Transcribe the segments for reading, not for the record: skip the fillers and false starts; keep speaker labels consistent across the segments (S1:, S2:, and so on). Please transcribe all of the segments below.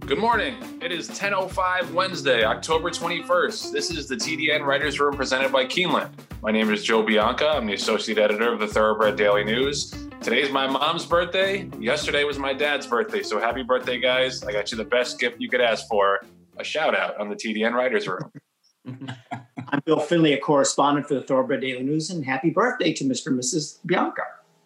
S1: Good morning. It is 10:05 Wednesday, October 21st. This is the TDN Writers Room presented by Keeneland. My name is Joe Bianca. I'm the associate editor of the Thoroughbred Daily News. Today's my mom's birthday. Yesterday was my dad's birthday. So happy birthday, guys. I got you the best gift you could ask for, a shout out on the TDN Writers Room.
S2: I'm Bill Finley, a correspondent for the Thoroughbred Daily News, and happy birthday to Mr. and Mrs. Bianca.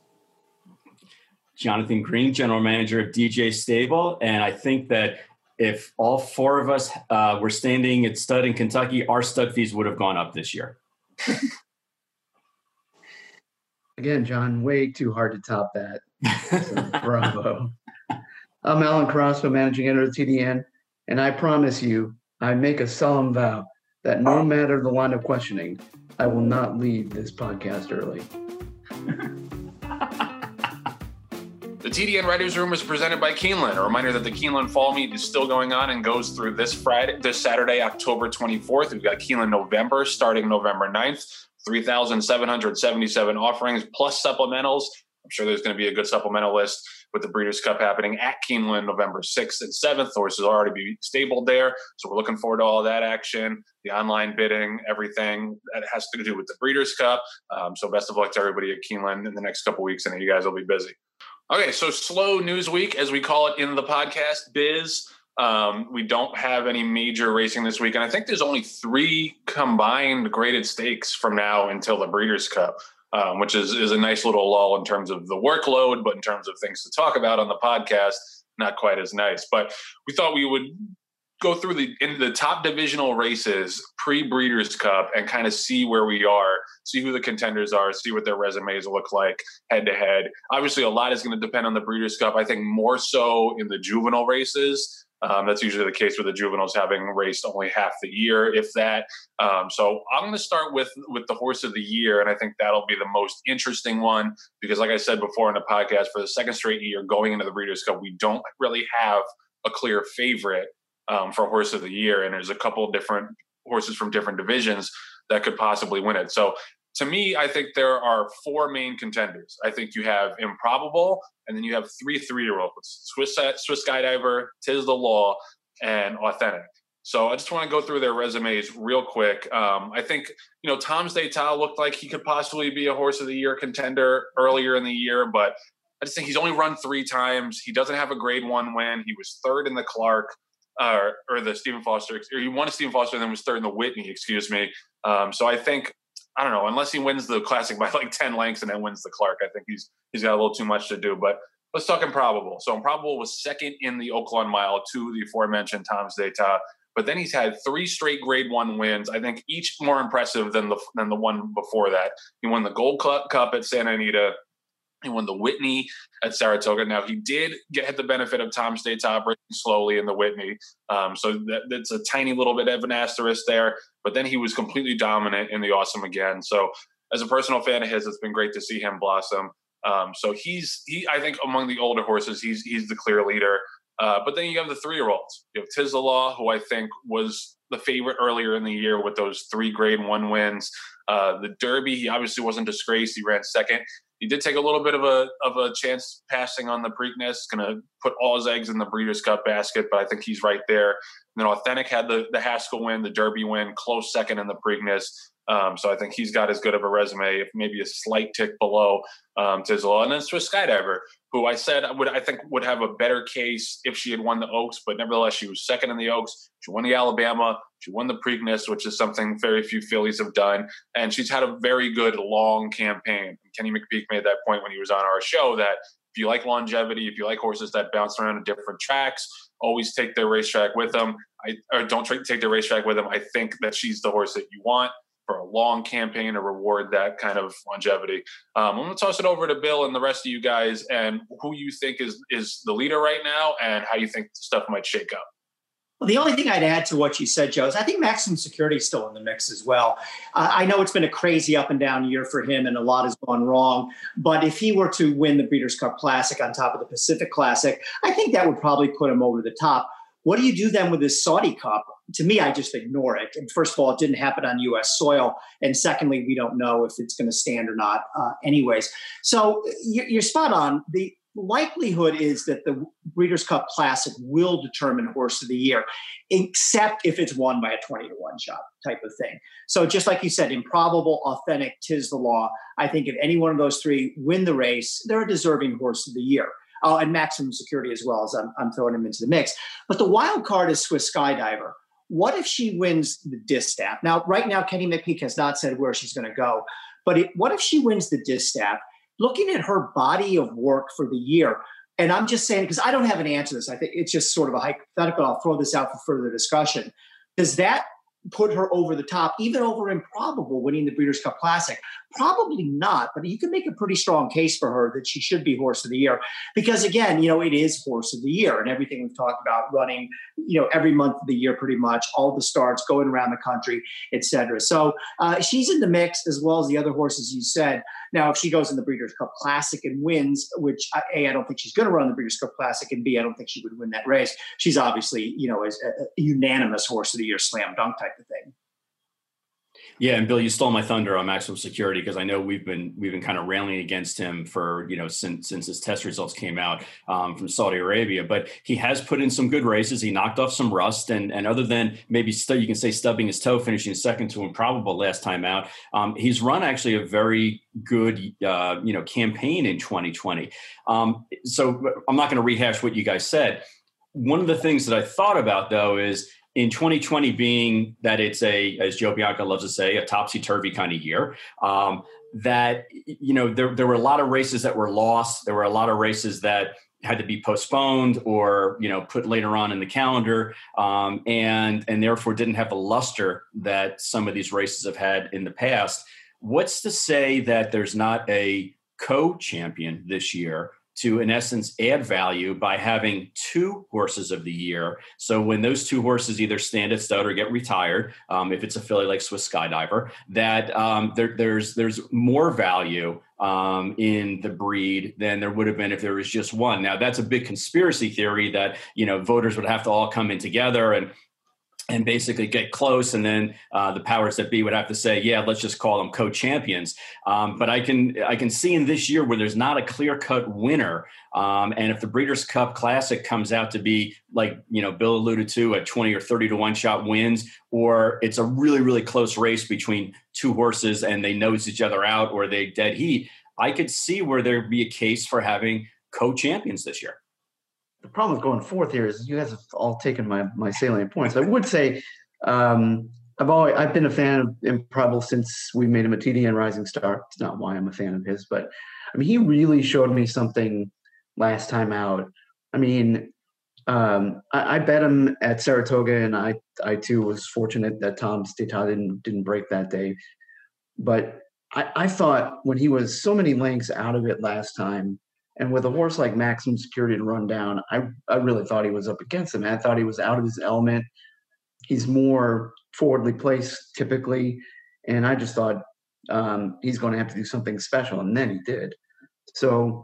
S3: Jonathan Green, general manager of DJ Stable. And I think that if all four of us were standing at stud in Kentucky, our stud fees would have gone up this year.
S4: Again, John, way too hard to top that. So, bravo. I'm Alan Carrasco, managing editor of TDN, and I promise you, I make a solemn vow that no matter the line of questioning, I will not leave this podcast early.
S1: The TDN Writers Room is presented by Keeneland. A reminder that the Keeneland Fall Meet is still going on and goes through this Saturday, October 24th. We've got Keeneland November starting November 9th. 3,777 offerings plus supplementals. I'm sure there's going to be a good supplemental list with the Breeders' Cup happening at Keeneland November 6th and 7th. Horses will already be stabled there. So we're looking forward to all that action, the online bidding, everything that has to do with the Breeders' Cup. So best of luck to everybody at Keeneland in the next couple weeks. I know you guys will be busy. Okay, so slow news week, as we call it in the podcast biz. We don't have any major racing this week, and I think there's only 3 combined graded stakes from now until the Breeders' Cup, which is a nice little lull in terms of the workload, but in terms of things to talk about on the podcast, not quite as nice. But we thought we would go through the top divisional races pre-Breeders' Cup and kind of see where we are, see who the contenders are, see what their resumes look like head-to-head. Obviously, a lot is going to depend on the Breeders' Cup. I think more so in the juvenile races. That's usually the case with the juveniles having raced only half the year, if that. So I'm going to start with the horse of the year, and I think that'll be the most interesting one because, like I said before in the podcast, for the second straight year going into the Breeders' Cup, we don't really have a clear favorite for horse of the year, and there's a couple of different horses from different divisions that could possibly win it. So to me, I think there are 4 main contenders. I think you have Improbable, and then you have 3 3-year-olds, Swiss Skydiver, Tiz the Law, and Authentic. So I just want to go through their resumes real quick. I think, Tom's d'Etat looked like he could possibly be a horse of the year contender earlier in the year, but I just think he's only run 3 times. He doesn't have a grade 1 win. He was 3rd in the Clark, or the Stephen Foster, or he won a Stephen Foster and then was 3rd in the Whitney, excuse me. So I think, I don't know, unless he wins the Classic by like 10 lengths and then wins the Clark, I think he's got a little too much to do. But let's talk Improbable. So Improbable was 2nd in the Oaklawn Mile to the aforementioned Tom's d'Etat, but then he's had 3 straight grade 1 wins. I think each more impressive than the one before that. He won the Gold Cup at Santa Anita. He won the Whitney at Saratoga. Now, he did get the benefit of Tom's d'Etat breaking slowly in the Whitney. So that's a tiny little bit of an asterisk there. But then he was completely dominant in the Awesome again. So as a personal fan of his, it's been great to see him blossom. So I think among the older horses, he's the clear leader. But then you have the 3-year-olds. You have Tiz the Law, who I think was the favorite earlier in the year with those 3 grade 1 wins. The Derby, he obviously wasn't disgraced. He ran 2nd. He did take a little bit of a chance passing on the Preakness, going to put all his eggs in the Breeders' Cup basket, but I think he's right there. And then Authentic had the Haskell win, the Derby win, close 2nd in the Preakness. So I think he's got as good of a resume, if maybe a slight tick below Tiz the Law. And then Swiss Skydiver, who I said I think would have a better case if she had won the Oaks, but nevertheless, she was 2nd in the Oaks. She won the Alabama. She won the Preakness, which is something very few fillies have done. And she's had a very good long campaign. Kenny McPeak made that point when he was on our show that if you like longevity, if you like horses that bounce around in different tracks, always take their racetrack with them. Don't take their racetrack with them. I think that she's the horse that you want for a long campaign to reward that kind of longevity. I'm going to toss it over to Bill and the rest of you guys and who you think is the leader right now and how you think stuff might shake up.
S2: Well, the only thing I'd add to what you said, Joe, is I think Maximum Security is still in the mix as well. I know it's been a crazy up and down year for him and a lot has gone wrong. But if he were to win the Breeders' Cup Classic on top of the Pacific Classic, I think that would probably put him over the top. What do you do then with this Saudi Cup? To me, I just ignore it. And first of all, it didn't happen on U.S. soil. And secondly, we don't know if it's going to stand or not anyways. So you're spot on. likelihood is that the Breeders' Cup Classic will determine Horse of the Year, except if it's won by a 20-1 shot type of thing. So just like you said, improbable, authentic, 'tis the law. I think if any one of those three win the race, they're a deserving Horse of the Year. Oh, and Maximum Security as well, as I'm throwing him into the mix. But the wild card is Swiss Skydiver. What if she wins the Distaff? Now, right now, Kenny McPeak has not said where she's going to go. But what if she wins the Distaff? Looking at her body of work for the year, and I'm just saying, because I don't have an answer to this, I think it's just sort of a hypothetical. I'll throw this out for further discussion. Does that put her over the top, even over improbable winning the Breeders' Cup Classic? Probably not, but you can make a pretty strong case for her that she should be Horse of the Year. Because again, it is Horse of the Year, and everything we've talked about running, every month of the year pretty much, all the starts going around the country, et cetera. So she's in the mix as well as the other horses you said. Now, if she goes in the Breeders' Cup Classic and wins, which A, I don't think she's going to run the Breeders' Cup Classic, and B, I don't think she would win that race. She's obviously, as a unanimous Horse of the Year slam dunk type of thing.
S3: Yeah, and Bill, you stole my thunder on Maximum Security, because I know we've been kind of railing against him for since his test results came out from Saudi Arabia. But he has put in some good races. He knocked off some rust, and other than maybe you can say stubbing his toe, finishing second to Improbable last time out, he's run actually a very good campaign in 2020. So I'm not going to rehash what you guys said. One of the things that I thought about though is, in 2020 being that it's as Joe Bianca loves to say, a topsy-turvy kind of year, that, there were a lot of races that were lost. There were a lot of races that had to be postponed or, put later on in the calendar, and therefore didn't have the luster that some of these races have had in the past. What's to say that there's not a co-champion this year to, in essence, add value by having two Horses of the Year? So when those two horses either stand at stud or get retired, if it's a filly like Swiss Skydiver, that there's more value in the breed than there would have been if there was just one. Now, that's a big conspiracy theory that, voters would have to all come in together and basically get close, and then the powers that be would have to say, yeah, let's just call them co-champions. But I can see in this year where there's not a clear-cut winner, and if the Breeders' Cup Classic comes out to be, like Bill alluded to, a 20 or 30-1 shot wins, or it's a really, really close race between two horses and they nose each other out, or they dead heat, I could see where there'd be a case for having co-champions this year.
S4: The problem with going fourth here is you guys have all taken my salient points. I would say I've been a fan of Improbable since we made him a TDN Rising Star. It's not why I'm a fan of his, but he really showed me something last time out. I bet him at Saratoga, and I too was fortunate that Tom Stata didn't break that day. But I thought when he was so many lengths out of it last time, and with a horse like Maximum Security to run down, I really thought he was up against him. I thought he was out of his element. He's more forwardly placed typically, and I just thought he's going to have to do something special, and then he did. So,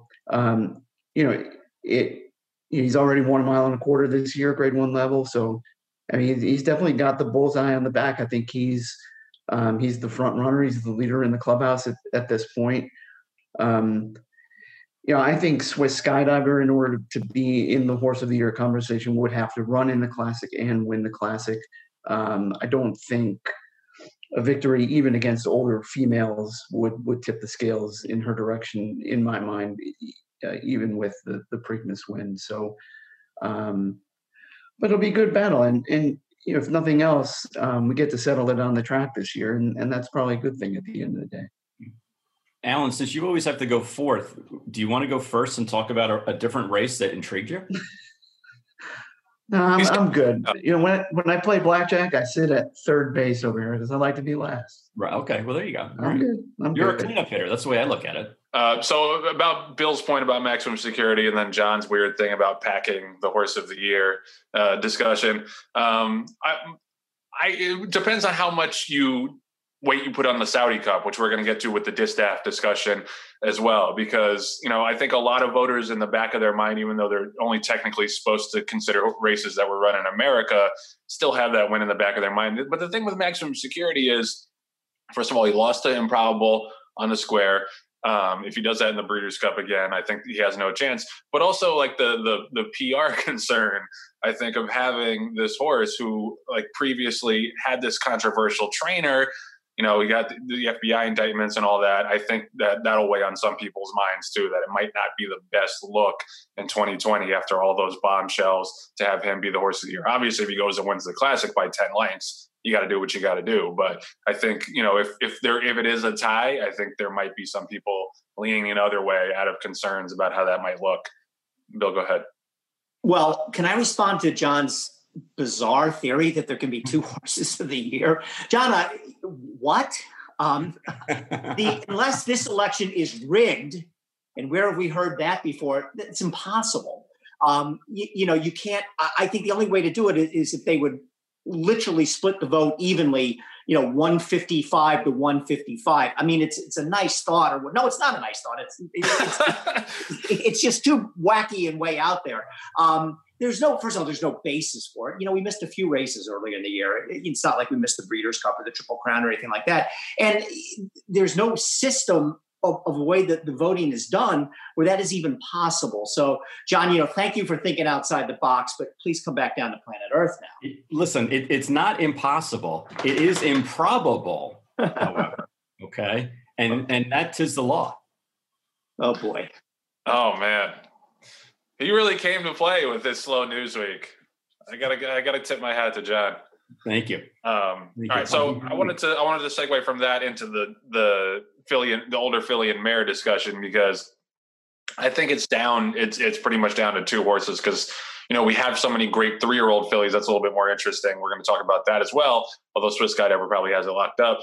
S4: he's already won 1.25 miles this year, Grade 1 level. So, he's definitely got the bullseye on the back. I think he's the front runner. He's the leader in the clubhouse at this point. I think Swiss Skydiver, in order to be in the Horse of the Year conversation, would have to run in the Classic and win the Classic. I don't think a victory, even against older females, would tip the scales in her direction, in my mind, even with the Preakness win. So, but it'll be a good battle. And if nothing else, we get to settle it on the track this year, and that's probably a good thing at the end of the day.
S3: Alan, since you always have to go fourth, do you want to go first and talk about a different race that intrigued you?
S4: No, I'm good. When I play blackjack, I sit at third base over here because I like to be last.
S3: Right. Okay. Well, there you go.
S4: I'm good.
S3: You're a cleanup hitter. That's the way I look at it.
S1: So about Bill's point about Maximum Security, and then John's weird thing about packing the Horse of the Year discussion. It depends on how much weight you put on the Saudi Cup, which we're going to get to with the Distaff discussion as well, because, I think a lot of voters in the back of their mind, even though they're only technically supposed to consider races that were run in America, still have that win in the back of their mind. But the thing with Maximum Security is, first of all, he lost to Improbable on the square. If he does that in the Breeders' Cup again, I think he has no chance. But also, like the PR concern, I think, of having this horse who, like, previously had this controversial trainer. You know, we got the FBI indictments and all that. I think that'll weigh on some people's minds too, that it might not be the best look in 2020 after all those bombshells to have him be the horse of the year. Obviously, if he goes and wins the Classic by 10 lengths, you got to do what you got to do. But I think, you know, if it is a tie, I think there might be some people leaning another way out of concerns about how that might look. Bill, go ahead.
S2: Well, can I respond to John's bizarre theory that there can be two horses of the year? John, what? Unless this election is rigged, and where have we heard that before? It's impossible. You can't. I think the only way to do it is if they would literally split the vote evenly, 155 to 155. I mean, it's a nice thought, no, it's not a nice thought. It's just too wacky and way out there. First of all, there's no basis for it. We missed a few races earlier in the year. It's not like we missed the Breeders' Cup or the Triple Crown or anything like that. And there's no system of a way that the voting is done where that is even possible. So, John, thank you for thinking outside the box, but please come back down to planet Earth now.
S3: Listen, it's not impossible. It is improbable, however. Okay. And that is the law.
S2: Oh, boy.
S1: Oh, man. He really came to play with this slow news week. I gotta tip my hat to John.
S3: Thank you.
S1: All right, so I wanted to segue from that into the older filly and mare discussion, because I think it's pretty much down to two horses, because we have so many great 3-year-old fillies. That's a little bit more interesting. We're going to talk about that as well, although Swiss Guide Ever probably has it locked up.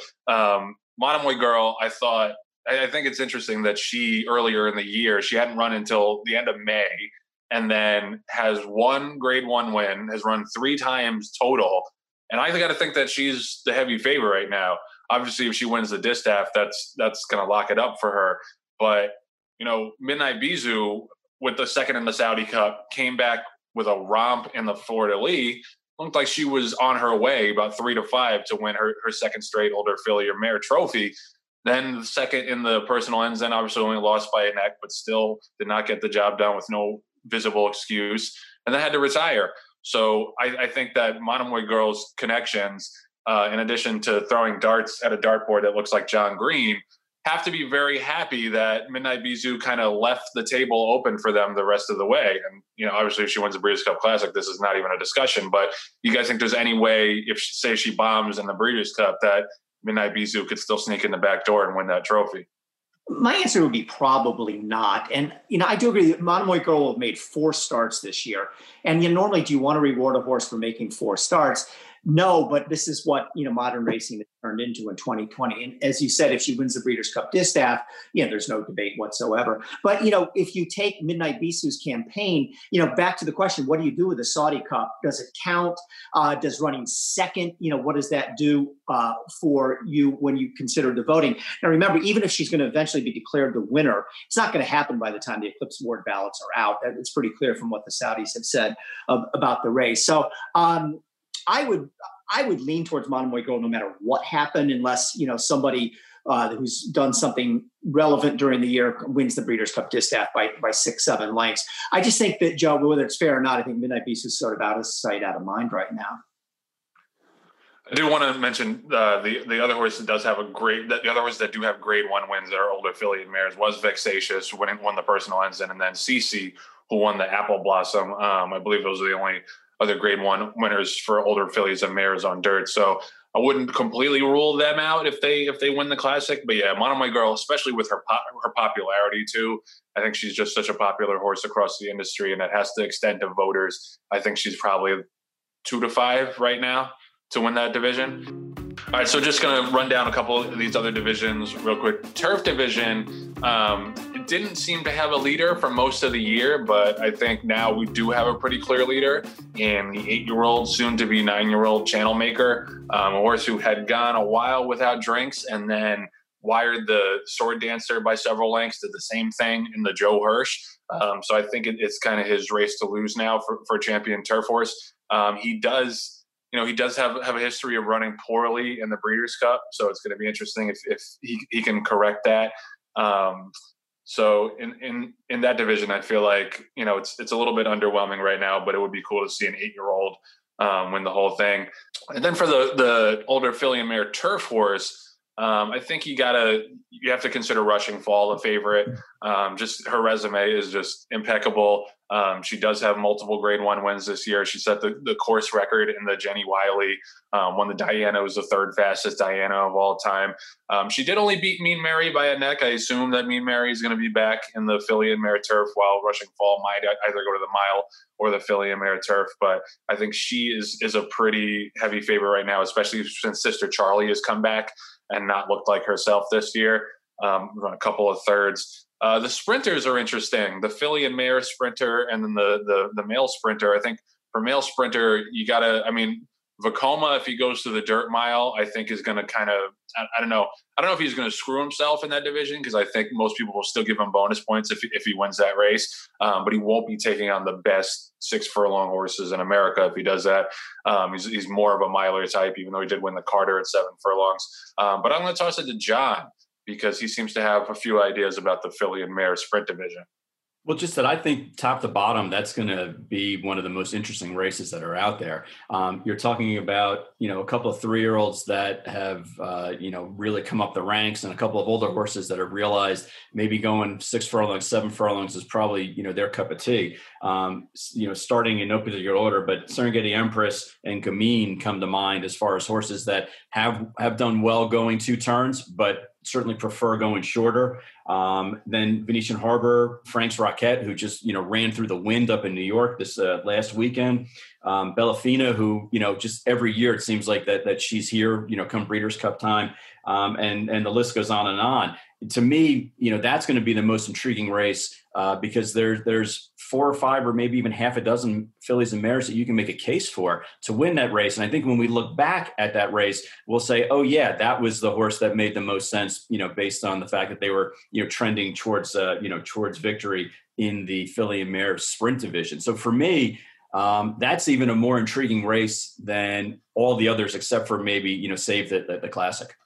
S1: Monomoy Girl, I think it's interesting that she, earlier in the year, she hadn't run until the end of May, and then has one Grade 1 win, has run 3 times total. And I got to think that she's the heavy favorite right now. Obviously, if she wins the distaff, that's going to lock it up for her. But, Midnight Bisou, with the second in the Saudi Cup, came back with a romp in the Fleur-de-Lis. Looked like she was on her way about 3-5 to win her second straight older filly or mare trophy. Then the second in the Personal Ensign, obviously only lost by a neck, but still did not get the job done with no visible excuse, and then had to retire. So I think that Monomoy Girl's connections, in addition to throwing darts at a dartboard that looks like John Green, have to be very happy that Midnight Bisou kind of left the table open for them the rest of the way. And, obviously if she wins the Breeders' Cup Classic, this is not even a discussion, but you guys think there's any way, if she bombs in the Breeders' Cup, that Midnight Bisou could still sneak in the back door and win that trophy?
S2: My answer would be probably not. And, I do agree that Monomoy Girl will have made 4 starts this year. And normally, do you want to reward a horse for making 4 starts? No, but this is what, modern racing has turned into in 2020. And as you said, if she wins the Breeders' Cup Distaff, there's no debate whatsoever. But, if you take Midnight Bisou's campaign, back to the question, what do you do with the Saudi Cup? Does it count? Does running second, what does that do for you when you consider the voting? Now, remember, even if she's going to eventually be declared the winner, it's not going to happen by the time the Eclipse Award ballots are out. It's pretty clear from what the Saudis have said about the race. So, I would lean towards Monomoy Girl no matter what happened, unless somebody who's done something relevant during the year wins the Breeders' Cup Distaff by 6-7 lengths. I just think that, Joe, whether it's fair or not, I think Midnight Bisou is sort of out of sight, out of mind right now.
S1: I do want to mention the other horse that does have the other horses that do have Grade 1 wins that are older filly and mares was Vexatious, who won the Personal Ensign, and then Cece, who won the Apple Blossom. I believe those are the only other Grade 1 winners for older fillies and mares on dirt. So I wouldn't completely rule them out if they win the Classic. But yeah, Monomoy Girl, especially with her popularity too, I think she's just such a popular horse across the industry, and it has to extend to voters. I think she's probably 2-5 right now to win that division. All right, so just going to run down a couple of these other divisions real quick. Turf division, it didn't seem to have a leader for most of the year, but I think now we do have a pretty clear leader in the 8-year-old, soon-to-be 9-year-old Channel Maker, a horse who had gone a while without drinks and then wired the Sword Dancer by several lengths, did the same thing in the Joe Hirsch. So I think it's kind of his race to lose now for champion turf horse. He does have a history of running poorly in the Breeders' Cup, so it's going to be interesting if he can correct that. So in that division, I feel like, it's a little bit underwhelming right now, but it would be cool to see an 8-year-old win the whole thing. And then for the older filly and mare turf horse, I think you have to consider Rushing Fall a favorite. Just her resume is just impeccable. She does have multiple Grade 1 wins this year. She set the course record in the Jenny Wiley, won the Diana, was the 3rd fastest Diana of all time. She did only beat Mean Mary by a neck. I assume that Mean Mary is going to be back in the filly and mare turf, while Rushing Fall might either go to the mile or the filly and mare turf. But I think she is a pretty heavy favorite right now, especially since Sister Charlie has come back and not looked like herself this year. Run a couple of thirds. The sprinters are interesting. The filly and mare sprinter, and then the male sprinter. I think for male sprinter, Vekoma, if he goes to the dirt mile, I think is going to kind of, I don't know if he's going to screw himself in that division, because I think most people will still give him bonus points if he wins that race. But he won't be taking on the best 6 furlong horses in America if he does that. He's more of a miler type, even though he did win the Carter at 7 furlongs. But I'm going to toss it to John, because he seems to have a few ideas about the filly and mare sprint division.
S3: Well, just that I think top to bottom, that's going to be one of the most interesting races that are out there. You're talking about, a couple of 3-year-olds that have, really come up the ranks, and a couple of older horses that have realized maybe going 6 furlongs, 7 furlongs is probably, their cup of tea. Starting in no particular order, but Serengeti Empress and Gamine come to mind as far as horses that have done well going 2 turns, but certainly prefer going shorter. Then Venetian Harbor, Frank's Rocket, who just, ran through the wind up in New York this last weekend. Bellafina, who, just every year it seems like that she's here, come Breeders' Cup time. And the list goes on and on. To me, that's going to be the most intriguing race because there's 4 or 5 or maybe even half a dozen fillies and mares that you can make a case for to win that race. And I think when we look back at that race, we'll say, oh yeah, that was the horse that made the most sense, based on the fact that they were, trending towards victory in the filly and mare sprint division. So for me, that's even a more intriguing race than all the others, except for maybe, save the Classic.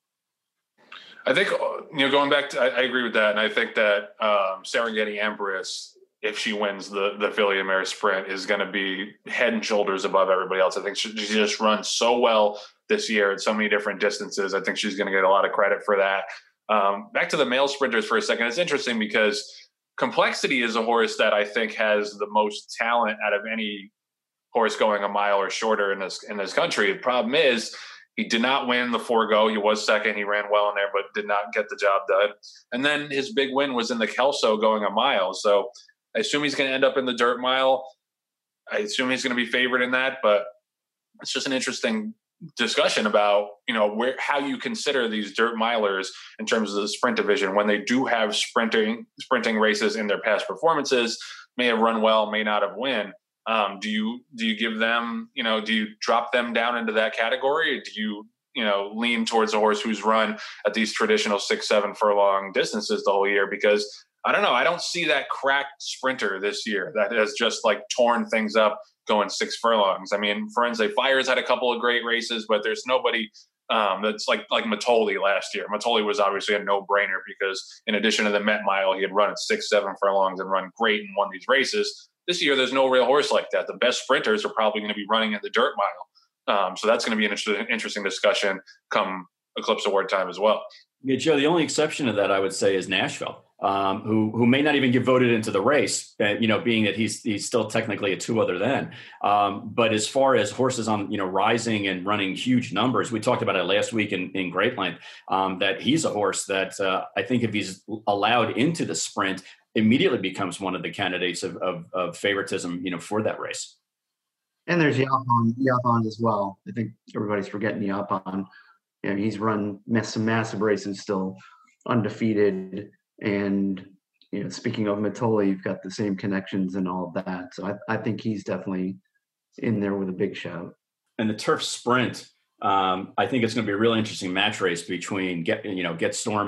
S1: I think, going back to, I agree with that. And I think that Serengeti Empress, if she wins the filly and mare sprint, is going to be head and shoulders above everybody else. I think she just runs so well this year at so many different distances. I think she's going to get a lot of credit for that. Back to the male sprinters for a second. It's interesting because Complexity is a horse that I think has the most talent out of any horse going a mile or shorter in this country. The problem is, he did not win the Forego. He was second. He ran well in there, but did not get the job done. And then his big win was in the Kelso going a mile. So I assume he's going to end up in the dirt mile. I assume he's going to be favored in that, but it's just an interesting discussion about, how you consider these dirt milers in terms of the sprint division when they do have sprinting races in their past performances, may have run well, may not have won. Do you give them, do you drop them down into that category? Or do you, lean towards a horse who's run at these traditional 6-7 furlong distances the whole year? Because I don't know, I don't see that cracked sprinter this year that has just like torn things up going 6 furlongs. I mean, Firenze Fires had a couple of great races, but there's nobody that's like Matoli last year. Matoli was obviously a no-brainer because in addition to the Met Mile, he had run at 6-7 furlongs and run great and won these races. This year, there's no real horse like that. The best sprinters are probably going to be running in the dirt mile. So that's going to be an interesting discussion come Eclipse Award time as well.
S3: Yeah, Joe, the only exception to that, I would say, is Nashville, who may not even get voted into the race, being that he's still technically a 2 other than. But as far as horses on, rising and running huge numbers, we talked about it last week in great length, that he's a horse that I think if he's allowed into the sprint, immediately becomes one of the candidates of favoritism, for that race.
S4: And there's Yapon as well. I think everybody's forgetting Yapon. He's run some massive races, still undefeated. And, speaking of Matoli, you've got the same connections and all of that. So I think he's definitely in there with a big shout.
S3: And the turf sprint, I think it's going to be a really interesting match race between Get Stormy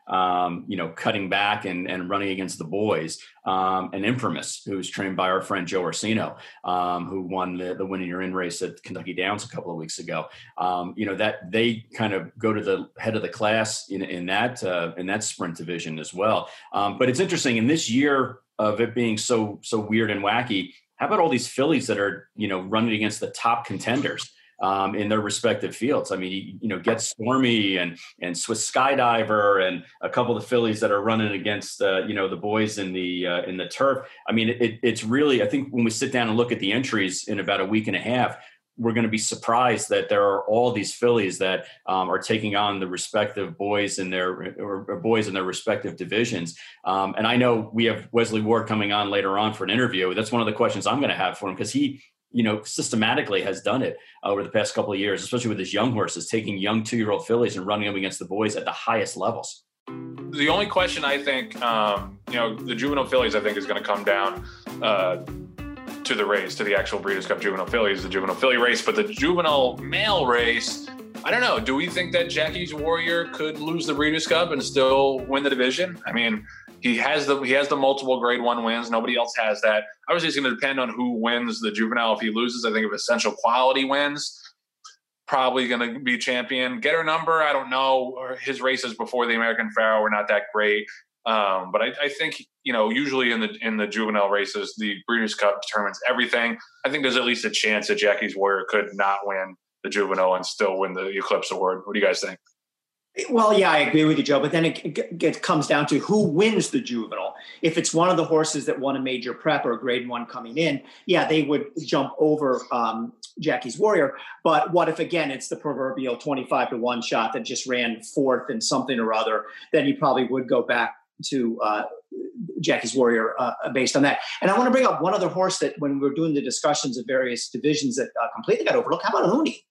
S3: cutting back and running against the boys, and Infamous, who's trained by our friend Joe Orsino, who won the Win in Your In race at Kentucky Downs a couple of weeks ago. That they kind of go to the head of the class in that sprint division as well. But it's interesting in this year of it being so weird and wacky. How about all these fillies that are running against the top contenders in their respective fields? I mean, Get Stormy and Swiss Skydiver and a couple of the fillies that are running against the boys in the turf. I mean, it's really, I think when we sit down and look at the entries in about a week and a half, we're going to be surprised that there are all these fillies that are taking on the respective boys in their respective divisions. And I know we have Wesley Ward coming on later on for an interview. That's one of the questions I'm going to have for him, because he, systematically has done it over the past couple of years, especially with his young horses, taking young 2-year-old fillies and running them against the boys at the highest levels.
S1: The only question I think, the juvenile fillies, I think, is going to come down to the race, to the actual Breeders' Cup Juvenile Fillies, the juvenile filly race. But the juvenile male race, I don't know. Do we think that Jackie's Warrior could lose the Breeders' Cup and still win the division? I mean, he has the multiple Grade 1 wins. Nobody else has that. Obviously, it's going to depend on who wins the juvenile. If he loses, I think if Essential Quality wins, probably going to be champion. Get Her Number, I don't know. His races before the American Pharoah were not that great. But I think, usually in the juvenile races, the Breeders' Cup determines everything. I think there's at least a chance that Jackie's Warrior could not win the juvenile and still win the Eclipse Award. What do you guys think?
S2: Well, yeah, I agree with you, Joe. But then it comes down to who wins the juvenile. If it's one of the horses that won a major prep or a Grade 1 coming in, yeah, they would jump over Jackie's Warrior. But what if, again, it's the proverbial 25-1 shot that just ran fourth in something or other? Then you probably would go back to Jackie's Warrior based on that. And I want to bring up one other horse that when we're doing the discussions of various divisions that completely got overlooked. How about Uni?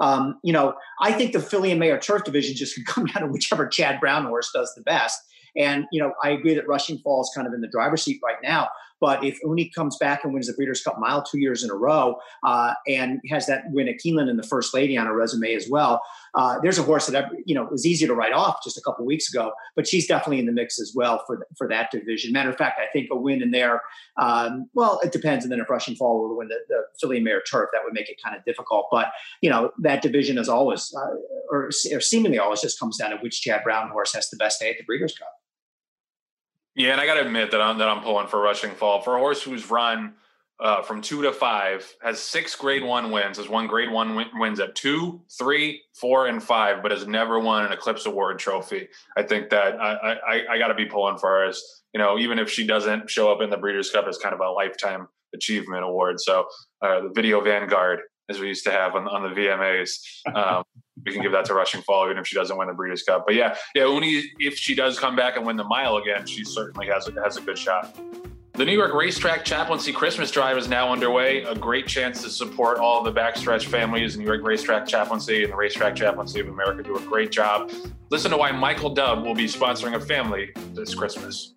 S2: I think the filly and mare turf division just could come down to whichever Chad Brown horse does the best. And, I agree that Rushing Fall is kind of in the driver's seat right now. But if Uni comes back and wins the Breeders' Cup Mile 2 years in a row and has that win at Keeneland and the First Lady on her resume as well, there's a horse that, was easy to write off just a couple of weeks ago, but she's definitely in the mix as well for that division. Matter of fact, I think a win in there, it depends. And then if Rushing Fall were to win the filly and mare turf, that would make it kind of difficult. But, that division is always, or seemingly always, just comes down to which Chad Brown horse has the best day at the Breeders' Cup.
S1: Yeah, and I got to admit that I'm pulling for Rushing Fall. For a horse who's run from 2 to 5, has 6 Grade 1 wins, has won Grade 1 wins at 2, 3, 4, and 5, but has never won an Eclipse Award trophy. I think that I got to be pulling for her as, even if she doesn't show up in the Breeders' Cup as kind of a lifetime achievement award. So the Video Vanguard, as we used to have on the VMAs, we can give that to Rushing Fall even if she doesn't win the Breeders' Cup. But yeah, Uni, if she does come back and win the mile again, she certainly has a good shot. The New York Racetrack Chaplaincy Christmas Drive is now underway. A great chance to support all of the backstretch families. New York Racetrack Chaplaincy and the Racetrack Chaplaincy of America do a great job. Listen to why Michael Dubb will be sponsoring a family this Christmas.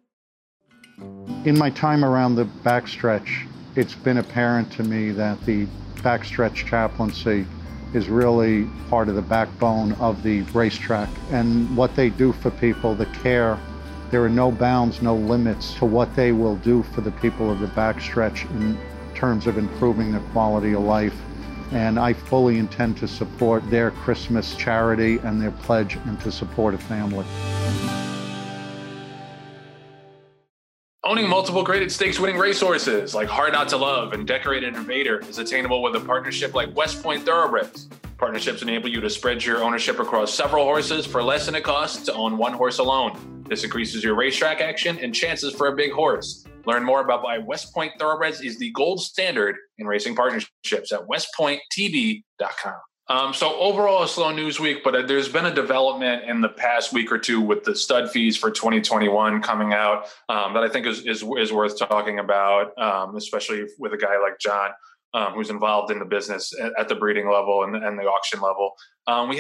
S5: In my time around the backstretch, it's been apparent to me that the backstretch chaplaincy is really part of the backbone of the racetrack. And what they do for people, the care, there are no bounds, no limits to what they will do for the people of the backstretch in terms of improving their quality of life. And I fully intend to support their Christmas charity and their pledge and to support a family.
S1: Owning multiple graded stakes winning racehorses like Hard Not to Love and Decorated Invader is attainable with a partnership like West Point Thoroughbreds. Partnerships enable you to spread your ownership across several horses for less than it costs to own one horse alone. This increases your racetrack action and chances for a big horse. Learn more about why West Point Thoroughbreds is the gold standard in racing partnerships at westpointtb.com. So overall, a slow news week, but there's been a development in the past week or two with the stud fees for 2021 coming out that I think is worth talking about, especially with a guy like John, who's involved in the business at the breeding level and the auction level. We had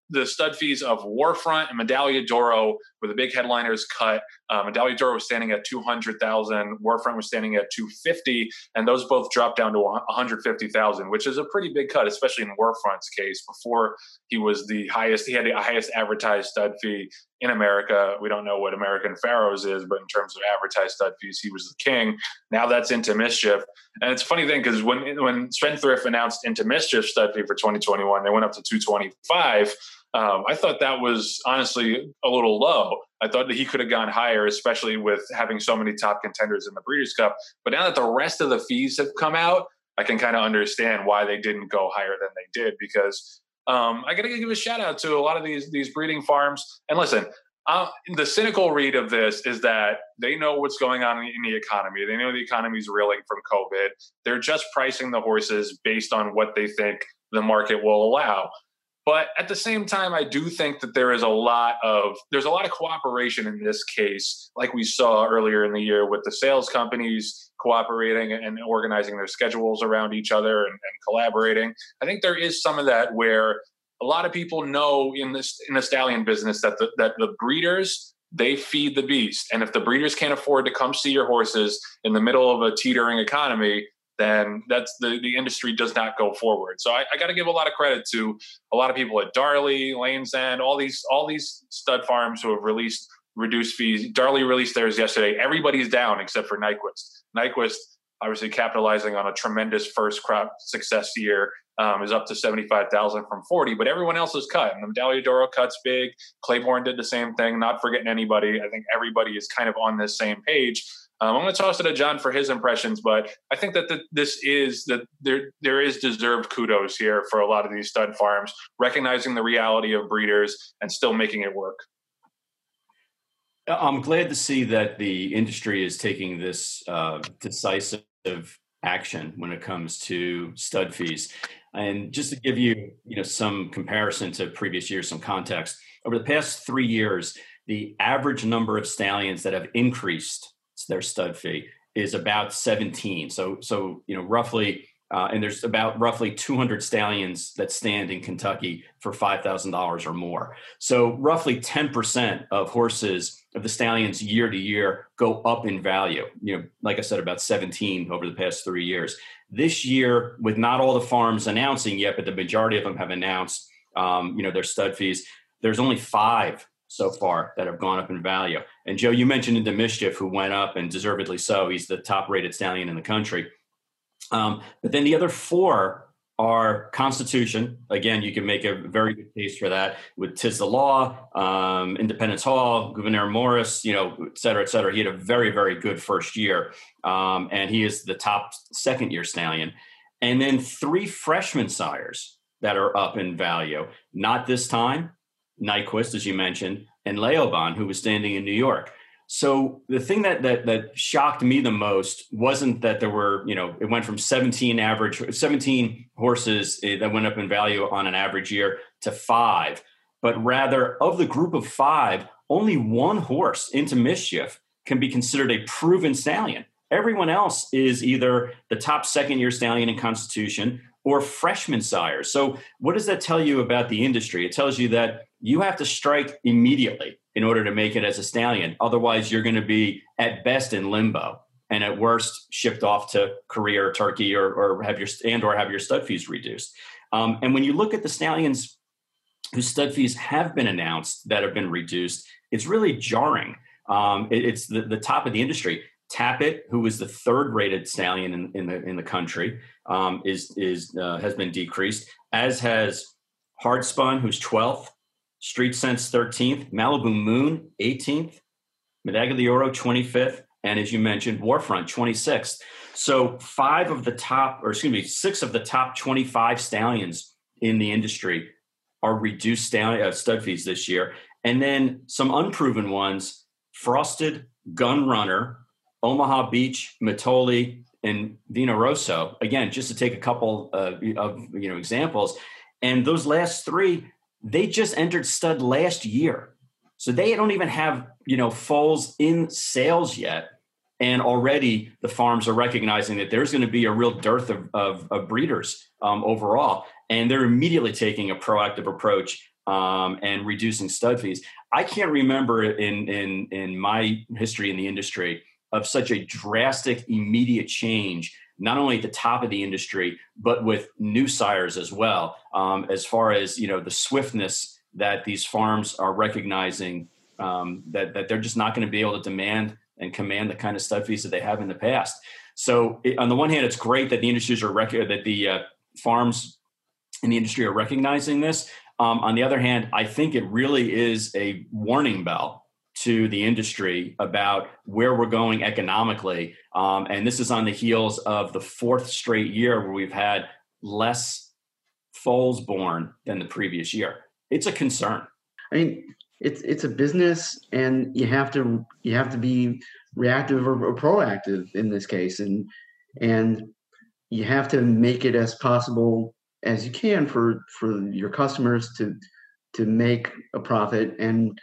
S1: the stud fees of Warfront and Medaglia d'Oro were the big headliners cut. Medaglia d'Oro was standing at 200,000. Warfront was standing at 250, and those both dropped down to 150,000, which is a pretty big cut, especially in Warfront's case. Before he was he had the highest advertised stud fee in America. We don't know what American Pharaohs is, but in terms of advertised stud fees, he was the king. Now that's Into Mischief. And it's a funny thing because when Spendthrift announced Into Mischief stud fee for 2021, they went up to 225. I thought that was honestly a little low. I thought that he could have gone higher, especially with having so many top contenders in the Breeders' Cup. But now that the rest of the fees have come out, I can kind of understand why they didn't go higher than they did, because I got to give a shout out to a lot of these breeding farms. And listen, the cynical read of this is that they know what's going on in the economy. They know the economy is reeling from COVID. They're just pricing the horses based on what they think the market will allow. But at the same time, I do think that there's a lot of cooperation in this case, like we saw earlier in the year with the sales companies cooperating and organizing their schedules around each other and collaborating. I think there is some of that where a lot of people know in the stallion business that the breeders, they feed the beast. And if the breeders can't afford to come see your horses in the middle of a teetering economy, then that's the industry does not go forward. So I got to give a lot of credit to a lot of people at Darley, Lane's End, all these stud farms who have released reduced fees. Darley released theirs yesterday. Everybody's down except for Nyquist. Nyquist, obviously capitalizing on a tremendous first crop success year, is up to 75,000 from 40, but everyone else is cut. And the Medaglia d'Oro cut's big. Claiborne did the same thing, not forgetting anybody. I think everybody is kind of on this same page. I'm going to toss it to John for his impressions, but I think that there is deserved kudos here for a lot of these stud farms, recognizing the reality of breeders and still making it work.
S3: I'm glad to see that the industry is taking this decisive action when it comes to stud fees. And just to give you, some comparison to previous years, some context, over the past 3 years, the average number of stallions that have increased their stud fee is about 17. So roughly, and there's about roughly 200 stallions that stand in Kentucky for $5,000 or more. So roughly 10% of the stallions year to year go up in value. Like I said, about 17 over the past 3 years. This year, with not all the farms announcing yet, but the majority of them have announced, their stud fees. There's only 5 so far that have gone up in value. And Joe, you mentioned Into Mischief, who went up, and deservedly so. He's the top rated stallion in the country. But then the other 4 are Constitution. Again, you can make a very good case for that with Tis the Law, Independence Hall, Gouverneur Morris, et cetera, et cetera. He had a very, very good first year. And he is the top second year stallion. And then 3 freshman sires that are up in value. Not this time. Nyquist, as you mentioned, and Leoban, who was standing in New York. So the thing that shocked me the most wasn't that there were, it went from 17 horses that went up in value on an average year to 5, but rather of the group of 5, only 1 horse, Into Mischief, can be considered a proven stallion. Everyone else is either the top second year stallion in Constitution or freshman sires. So what does that tell you about the industry? It tells you that you have to strike immediately in order to make it as a stallion. Otherwise, you're going to be at best in limbo, and at worst shipped off to Korea or Turkey, or have your stud fees reduced. And when you look at the stallions whose stud fees have been announced that have been reduced, it's really jarring. It's the top of the industry. Tapit, who was the 3rd rated stallion in the country, has been decreased, as has Hardspun, who's 12th, Street Sense 13th, Malibu Moon 18th, Medaglia d'Oro 25th, and as you mentioned, Warfront 26th. So 6 of the top 25 stallions in the industry are reduced stud fees this year. And then some unproven ones: Frosted, Gun Runner, Omaha Beach, Mitole, and Vino Rosso. Again, just to take a couple of examples. And those last 3, they just entered stud last year. So they don't even have, foals in sales yet. And already the farms are recognizing that there's going to be a real dearth of breeders overall. And they're immediately taking a proactive approach and reducing stud fees. I can't remember in my history in the industry of such a drastic, immediate change, not only at the top of the industry, but with new sires as well, as far as, the swiftness that these farms are recognizing that they're just not going to be able to demand and command the kind of stud fees that they have in the past. So on the one hand, it's great that the industries that the farms in the industry are recognizing this. On the other hand, I think it really is a warning bell to the industry about where we're going economically. And this is on the heels of the fourth straight year where we've had less foals born than the previous year. It's a concern.
S4: I mean, it's a business, and you have to be reactive or proactive in this case, and you have to make it as possible as you can for your customers to make a profit and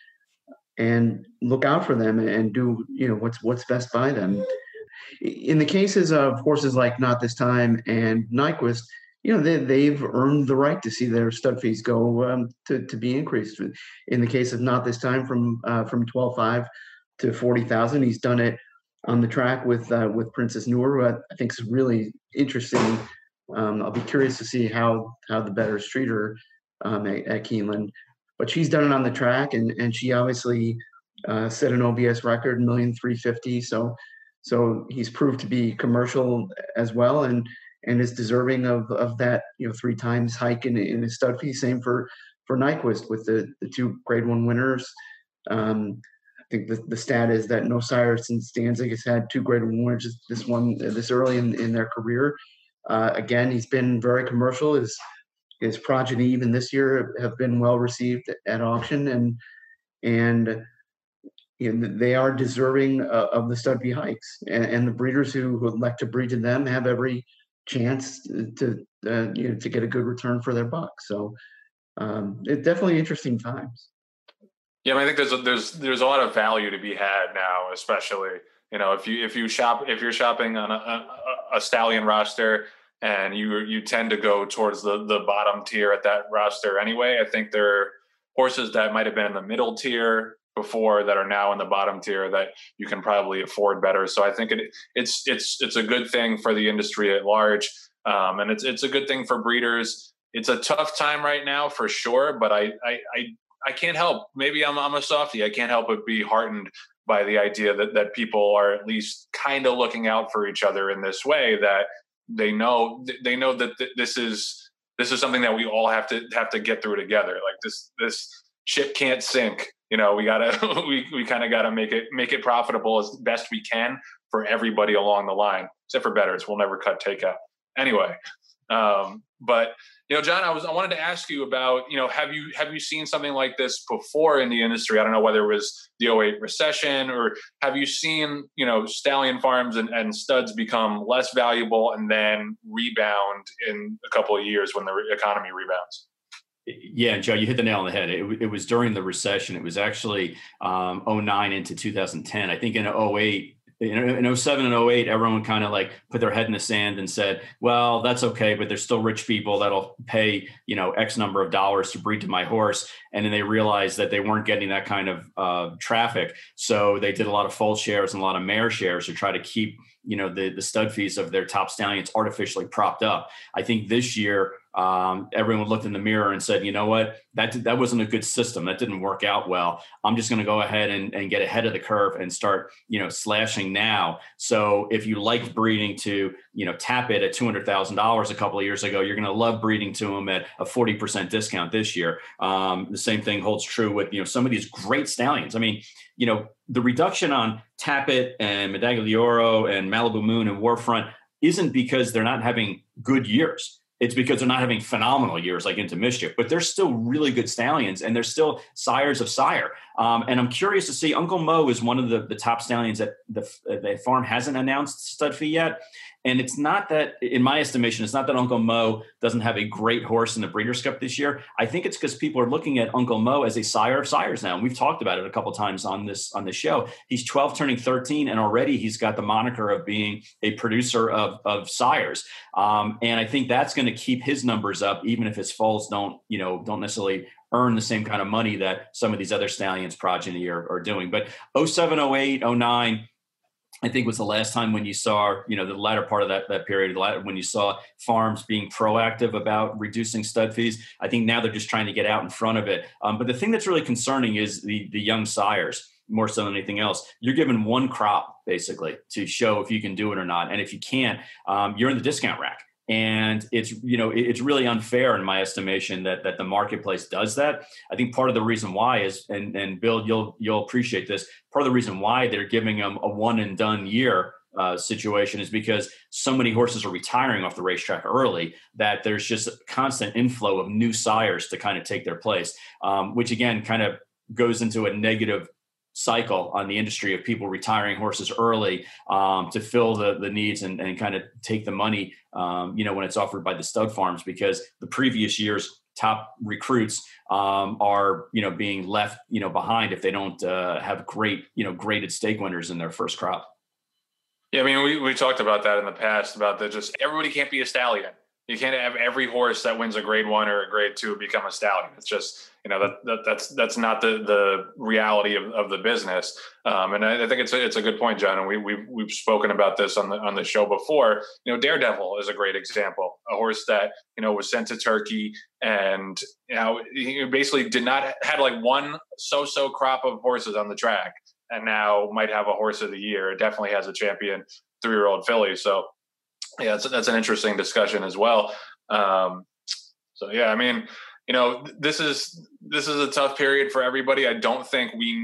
S4: look out for them and do what's best by them. In the cases of horses like Not This Time and Nyquist, they've earned the right to see their stud fees go to be increased. In the case of Not This Time, from $12,500 to $40,000, he's done it on the track with Princess Noor, who I think is really interesting. I'll be curious to see how the bettors treat her at Keeneland, but she's done it on the track, and she obviously set an OBS record, 1,350,000. So he's proved to be commercial as well, and is deserving of that 3 times hike in his stud fee. Same for Nyquist with the 2 Grade 1 winners. I think the stat is that no sire since Danzig has had 2 Grade 1 winners this early in their career. Again, he's been very commercial. His progeny even this year have been well received at auction, and they are deserving of the stud fee hikes. And the breeders who elect to breed to them have every chance to get a good return for their buck. So it's definitely interesting times.
S1: Yeah, I think there's a lot of value to be had now, especially if you're shopping on a stallion roster and you tend to go towards the bottom tier at that roster anyway. I think there are horses that might have been in the middle tier before that are now in the bottom tier that you can probably afford better. So I think it's a good thing for the industry at large, and it's a good thing for breeders. It's a tough time right now for sure, but I can't help. Maybe I'm a softie. I can't help but be heartened by the idea that people are at least kind of looking out for each other in this way. That they know that this is something that we all have to get through together. Like this ship can't sink. We kind of gotta make it profitable as best we can for everybody along the line, except for bettors. We'll never cut takeout anyway. But John, I wanted to ask you about, have you seen something like this before in the industry? I don't know whether it was the 2008 recession, or have you seen, stallion farms and studs become less valuable and then rebound in a couple of years when the economy rebounds?
S3: Yeah, Joe, you hit the nail on the head. It was during the recession. It was actually 2009 into 2010. I think in 2008, in 07 and 08, everyone kind of like put their head in the sand and said, well, that's okay, but there's still rich people that'll pay, X number of dollars to breed to my horse. And then they realized that they weren't getting that kind of traffic. So they did a lot of foal shares and a lot of mare shares to try to keep, the stud fees of their top stallions artificially propped up. I think this year, everyone looked in the mirror and said, you know what, that wasn't a good system. That didn't work out well. I'm just going to go ahead and get ahead of the curve and start, slashing now. So if you liked breeding to, tap it at $200,000 a couple of years ago, you're going to love breeding to them at a 40% discount this year. The same thing holds true with, some of these great stallions. I mean, the reduction on Tappet and Medaglia d'Oro and Malibu Moon and Warfront isn't because they're not having good years. It's because they're not having phenomenal years like Into Mischief, but they're still really good stallions, and they're still sires of sire. And I'm curious to see, Uncle Mo is one of the top stallions that the farm hasn't announced stud fee yet. And it's not that, in my estimation, it's not that Uncle Mo doesn't have a great horse in the Breeders' Cup this year. I think it's because people are looking at Uncle Mo as a sire of sires now. And we've talked about it a couple of times on this show. He's 12 turning 13, and already he's got the moniker of being a producer of sires. And I think that's going to keep his numbers up, even if his foals don't necessarily earn the same kind of money that some of these other stallions progeny are doing. But 07, 08, 09, I think was the last time when you saw, the latter part of that period, when you saw farms being proactive about reducing stud fees. I think now they're just trying to get out in front of it. But the thing that's really concerning is the young sires, more so than anything else. You're given one crop basically to show if you can do it or not. And if you can't, you're in the discount rack. And it's really unfair in my estimation that the marketplace does that. I think part of the reason why is, and Bill, you'll appreciate this, part of the reason why they're giving them a one and done year situation is because so many horses are retiring off the racetrack early that there's just a constant inflow of new sires to kind of take their place, which again kind of goes into a negative cycle on the industry of people retiring horses early to fill the needs and kind of take the money, when it's offered by the stud farms, because the previous year's top recruits are, being left, behind if they don't have great, graded stake winners in their first crop.
S1: Yeah, I mean, we talked about that in the past about just everybody can't be a stallion. You can't have every horse that wins a grade 1 or a grade 2 become a stallion. It's just, that's not the reality of the business. And I think it's a good point, John. And we've spoken about this on the show before. Daredevil is a great example. A horse that, was sent to Turkey and, he basically had like one so-so crop of horses on the track and now might have a horse of the year. It definitely has a champion 3-year-old filly. So, yeah, that's an interesting discussion as well. This is a tough period for everybody. I don't think we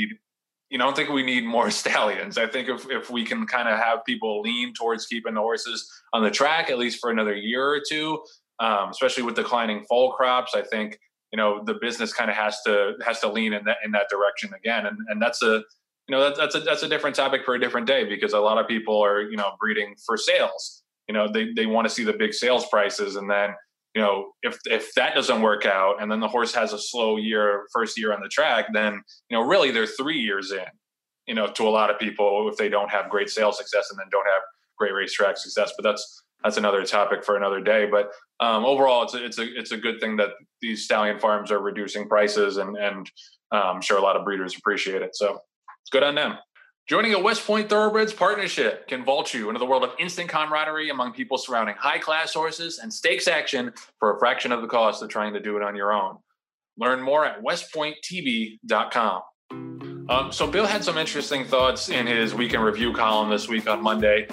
S1: need more stallions. I think if we can kind of have people lean towards keeping the horses on the track, at least for another year or two, especially with declining foal crops, I think, the business kind of has to lean in that direction again. And that's that's a different topic for a different day, because a lot of people are, breeding for sales. They want to see the big sales prices. And then, if that doesn't work out and then the horse has a slow first year on the track, then, really they're 3 years in, to a lot of people if they don't have great sales success and then don't have great racetrack success. But that's another topic for another day. But overall, it's a good thing that these stallion farms are reducing prices, and I'm sure a lot of breeders appreciate it. So it's good on them. Joining a West Point Thoroughbreds partnership can vault you into the world of instant camaraderie among people surrounding high-class horses and stakes action for a fraction of the cost of trying to do it on your own. Learn more at westpointtb.com. So Bill had some interesting thoughts in his weekend review column this week on Monday.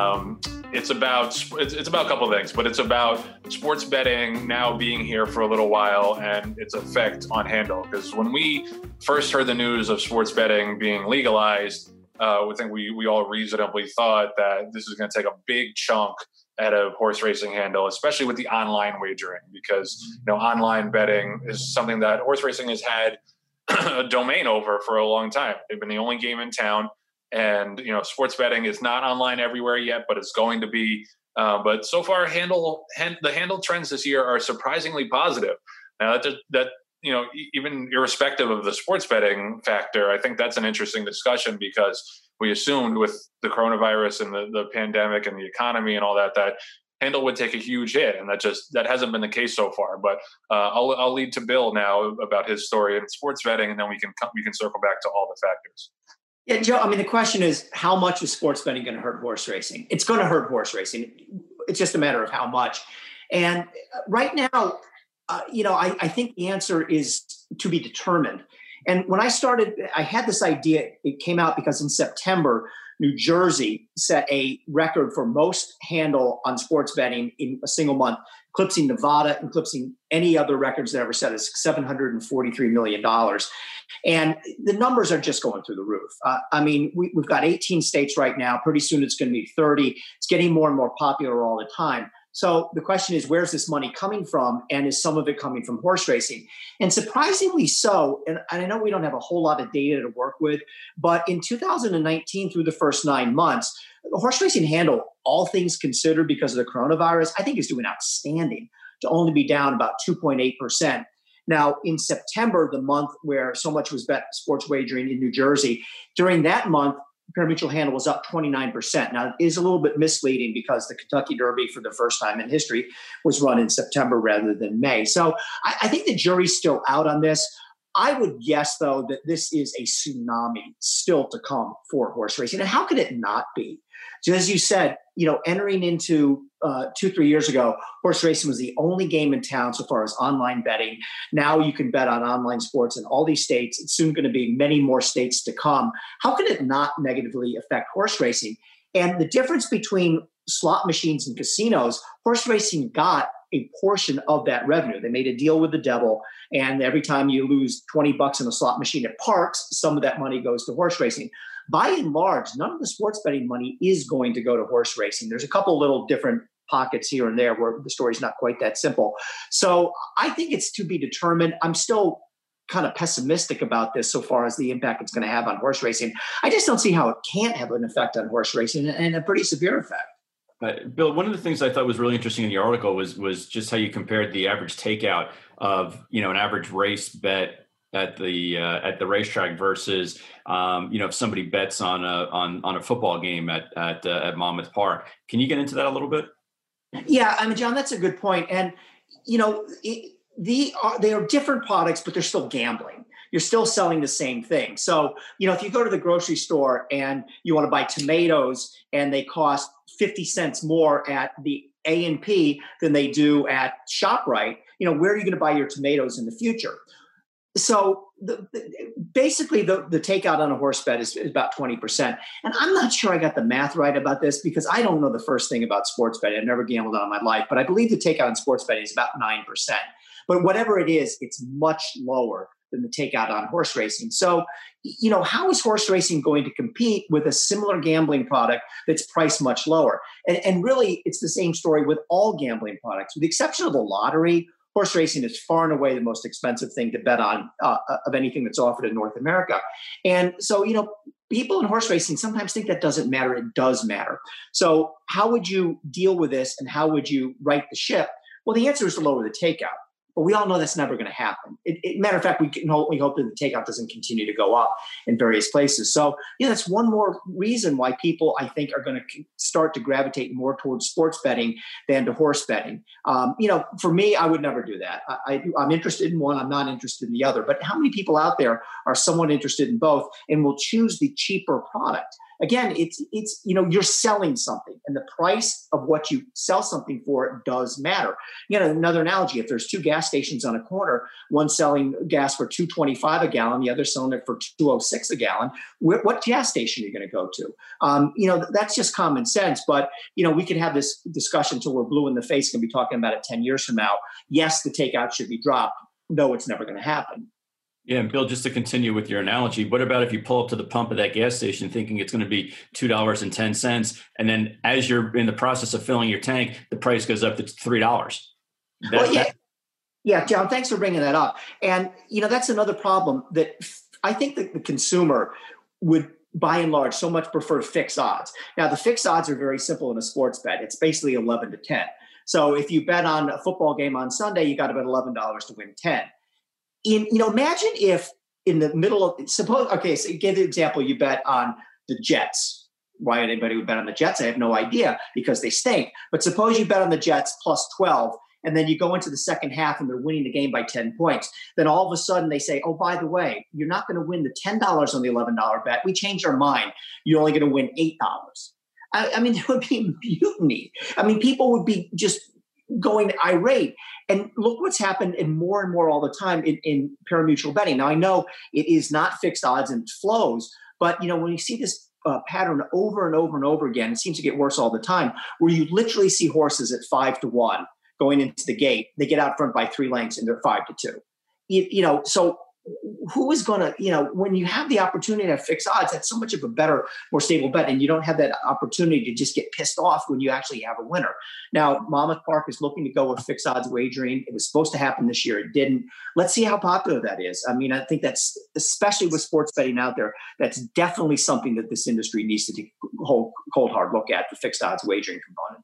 S1: It's about a couple of things, but it's about sports betting now being here for a little while and its effect on handle. Because when we first heard the news of sports betting being legalized, I think we all reasonably thought that this is going to take a big chunk out of horse racing handle, especially with the online wagering, because online betting is something that horse racing has had a domain over for a long time. They've been the only game in town, and sports betting is not online everywhere yet, but it's going to be. But so far, the handle trends this year are surprisingly positive. Now that even irrespective of the sports betting factor, I think that's an interesting discussion, because we assumed with the coronavirus and the pandemic and the economy and all that handle would take a huge hit, and that hasn't been the case so far. But I'll lead to Bill now about his story in sports betting, and then we can circle back to all the factors.
S2: Yeah, Joe, I mean, the question is, how much is sports betting going to hurt horse racing? It's going to hurt horse racing. It's just a matter of how much. And right now, I think the answer is to be determined. And when I started, I had this idea. It came out because in September, New Jersey set a record for most handle on sports betting in a single month, eclipsing Nevada, eclipsing any other records that ever set as $743 million. And the numbers are just going through the roof. We've got 18 states right now. Pretty soon it's going to be 30. It's getting more and more popular all the time. So the question is, where's this money coming from? And is some of it coming from horse racing? And surprisingly so, and I know we don't have a whole lot of data to work with, but in 2019 through the first 9 months, the horse racing handle, all things considered because of the coronavirus, I think is doing outstanding to only be down about 2.8%. Now, in September, the month where so much was bet sports wagering in New Jersey, during that month, pari-mutuel handle was up 29%. Now, it is a little bit misleading because the Kentucky Derby, for the first time in history, was run in September rather than May. So I think the jury's still out on this. I would guess, though, that this is a tsunami still to come for horse racing. And how could it not be? So as you said, entering into 2-3 years ago, horse racing was the only game in town so far as online betting. Now you can bet on online sports in all these states. It's soon going to be many more states to come. How could it not negatively affect horse racing? And the difference between slot machines and casinos, horse racing got a portion of that revenue. They made a deal with the devil, and every time you lose $20 in a slot machine at parks, some of that money goes to horse racing. By and large, none of the sports betting money is going to go to horse racing. There's a couple little different pockets here and there where the story's not quite that simple. So I think it's to be determined. I'm still kind of pessimistic about this so far as the impact it's going to have on horse racing. I just don't see how it can't have an effect on horse racing, and a pretty severe effect.
S3: Bill, one of the things I thought was really interesting in the article was just how you compared the average takeout of an average race bet at the racetrack versus if somebody bets on a football game at Monmouth Park. Can you get into that a little bit?
S2: Yeah, John, that's a good point. And they are different products, but they're still gambling. You're still selling the same thing. So, if you go to the grocery store and you want to buy tomatoes and they cost 50 cents more at the A&P than they do at ShopRite, where are you going to buy your tomatoes in the future? So basically the takeout on a horse bet is about 20%. And I'm not sure I got the math right about this because I don't know the first thing about sports betting. I've never gambled on my life, but I believe the takeout on sports betting is about 9%. But whatever it is, it's much lower than the takeout on horse racing. So, how is horse racing going to compete with a similar gambling product that's priced much lower? And really, it's the same story with all gambling products. With the exception of the lottery, horse racing is far and away the most expensive thing to bet on of anything that's offered in North America. And so, people in horse racing sometimes think that doesn't matter. It does matter. So how would you deal with this and how would you right the ship? Well, the answer is to lower the takeout. But we all know that's never going to happen. Matter of fact, we hope that the takeout doesn't continue to go up in various places. So, that's one more reason why people, I think, are going to start to gravitate more towards sports betting than to horse betting. For me, I would never do that. I'm interested in one. I'm not interested in the other. But how many people out there are somewhat interested in both and will choose the cheaper product? Again, it's you're selling something, and the price of what you sell something for does matter. Another analogy: if there's two gas stations on a corner, one selling gas for $2.25 a gallon, the other selling it for $2.06 a gallon, what gas station are you going to go to? That's just common sense. But we could have this discussion till we're blue in the face and be talking about it 10 years from now. Yes, the takeout should be dropped. No, it's never going to happen.
S3: Yeah, and Bill, just to continue with your analogy, what about if you pull up to the pump of that gas station thinking it's going to be $2.10, and then as you're in the process of filling your tank, the price goes up to $3?
S2: Yeah, John, thanks for bringing that up. And, that's another problem that I think that the consumer would, by and large, so much prefer fixed odds. Now, the fixed odds are very simple in a sports bet. It's basically 11 to 10. So if you bet on a football game on Sunday, you got to bet $11 to win 10. Imagine if in the middle of so you gave the example, you bet on the Jets. Why anybody would bet on the Jets, I have no idea because they stink. But suppose you bet on the Jets plus 12, and then you go into the second half and they're winning the game by 10 points. Then all of a sudden they say, oh, by the way, you're not going to win the $10 on the $11 bet. We changed our mind. You're only going to win $8. There would be mutiny. People would be just going irate. And look what's happened and more all the time in pari-mutuel betting. Now, I know it is not fixed odds and it flows, but when you see this pattern over and over and over again, it seems to get worse all the time, where you literally see horses at 5-1 going into the gate. They get out front by 3 lengths and they're 5-2. So who is going to, when you have the opportunity to have fixed odds, that's so much of a better, more stable bet. And you don't have that opportunity to just get pissed off when you actually have a winner. Now, Monmouth Park is looking to go with fixed odds wagering. It was supposed to happen this year. It didn't. Let's see how popular that is. I mean, I think that's, especially with sports betting out there, that's definitely something that this industry needs to take a cold hard look at, the fixed odds wagering component.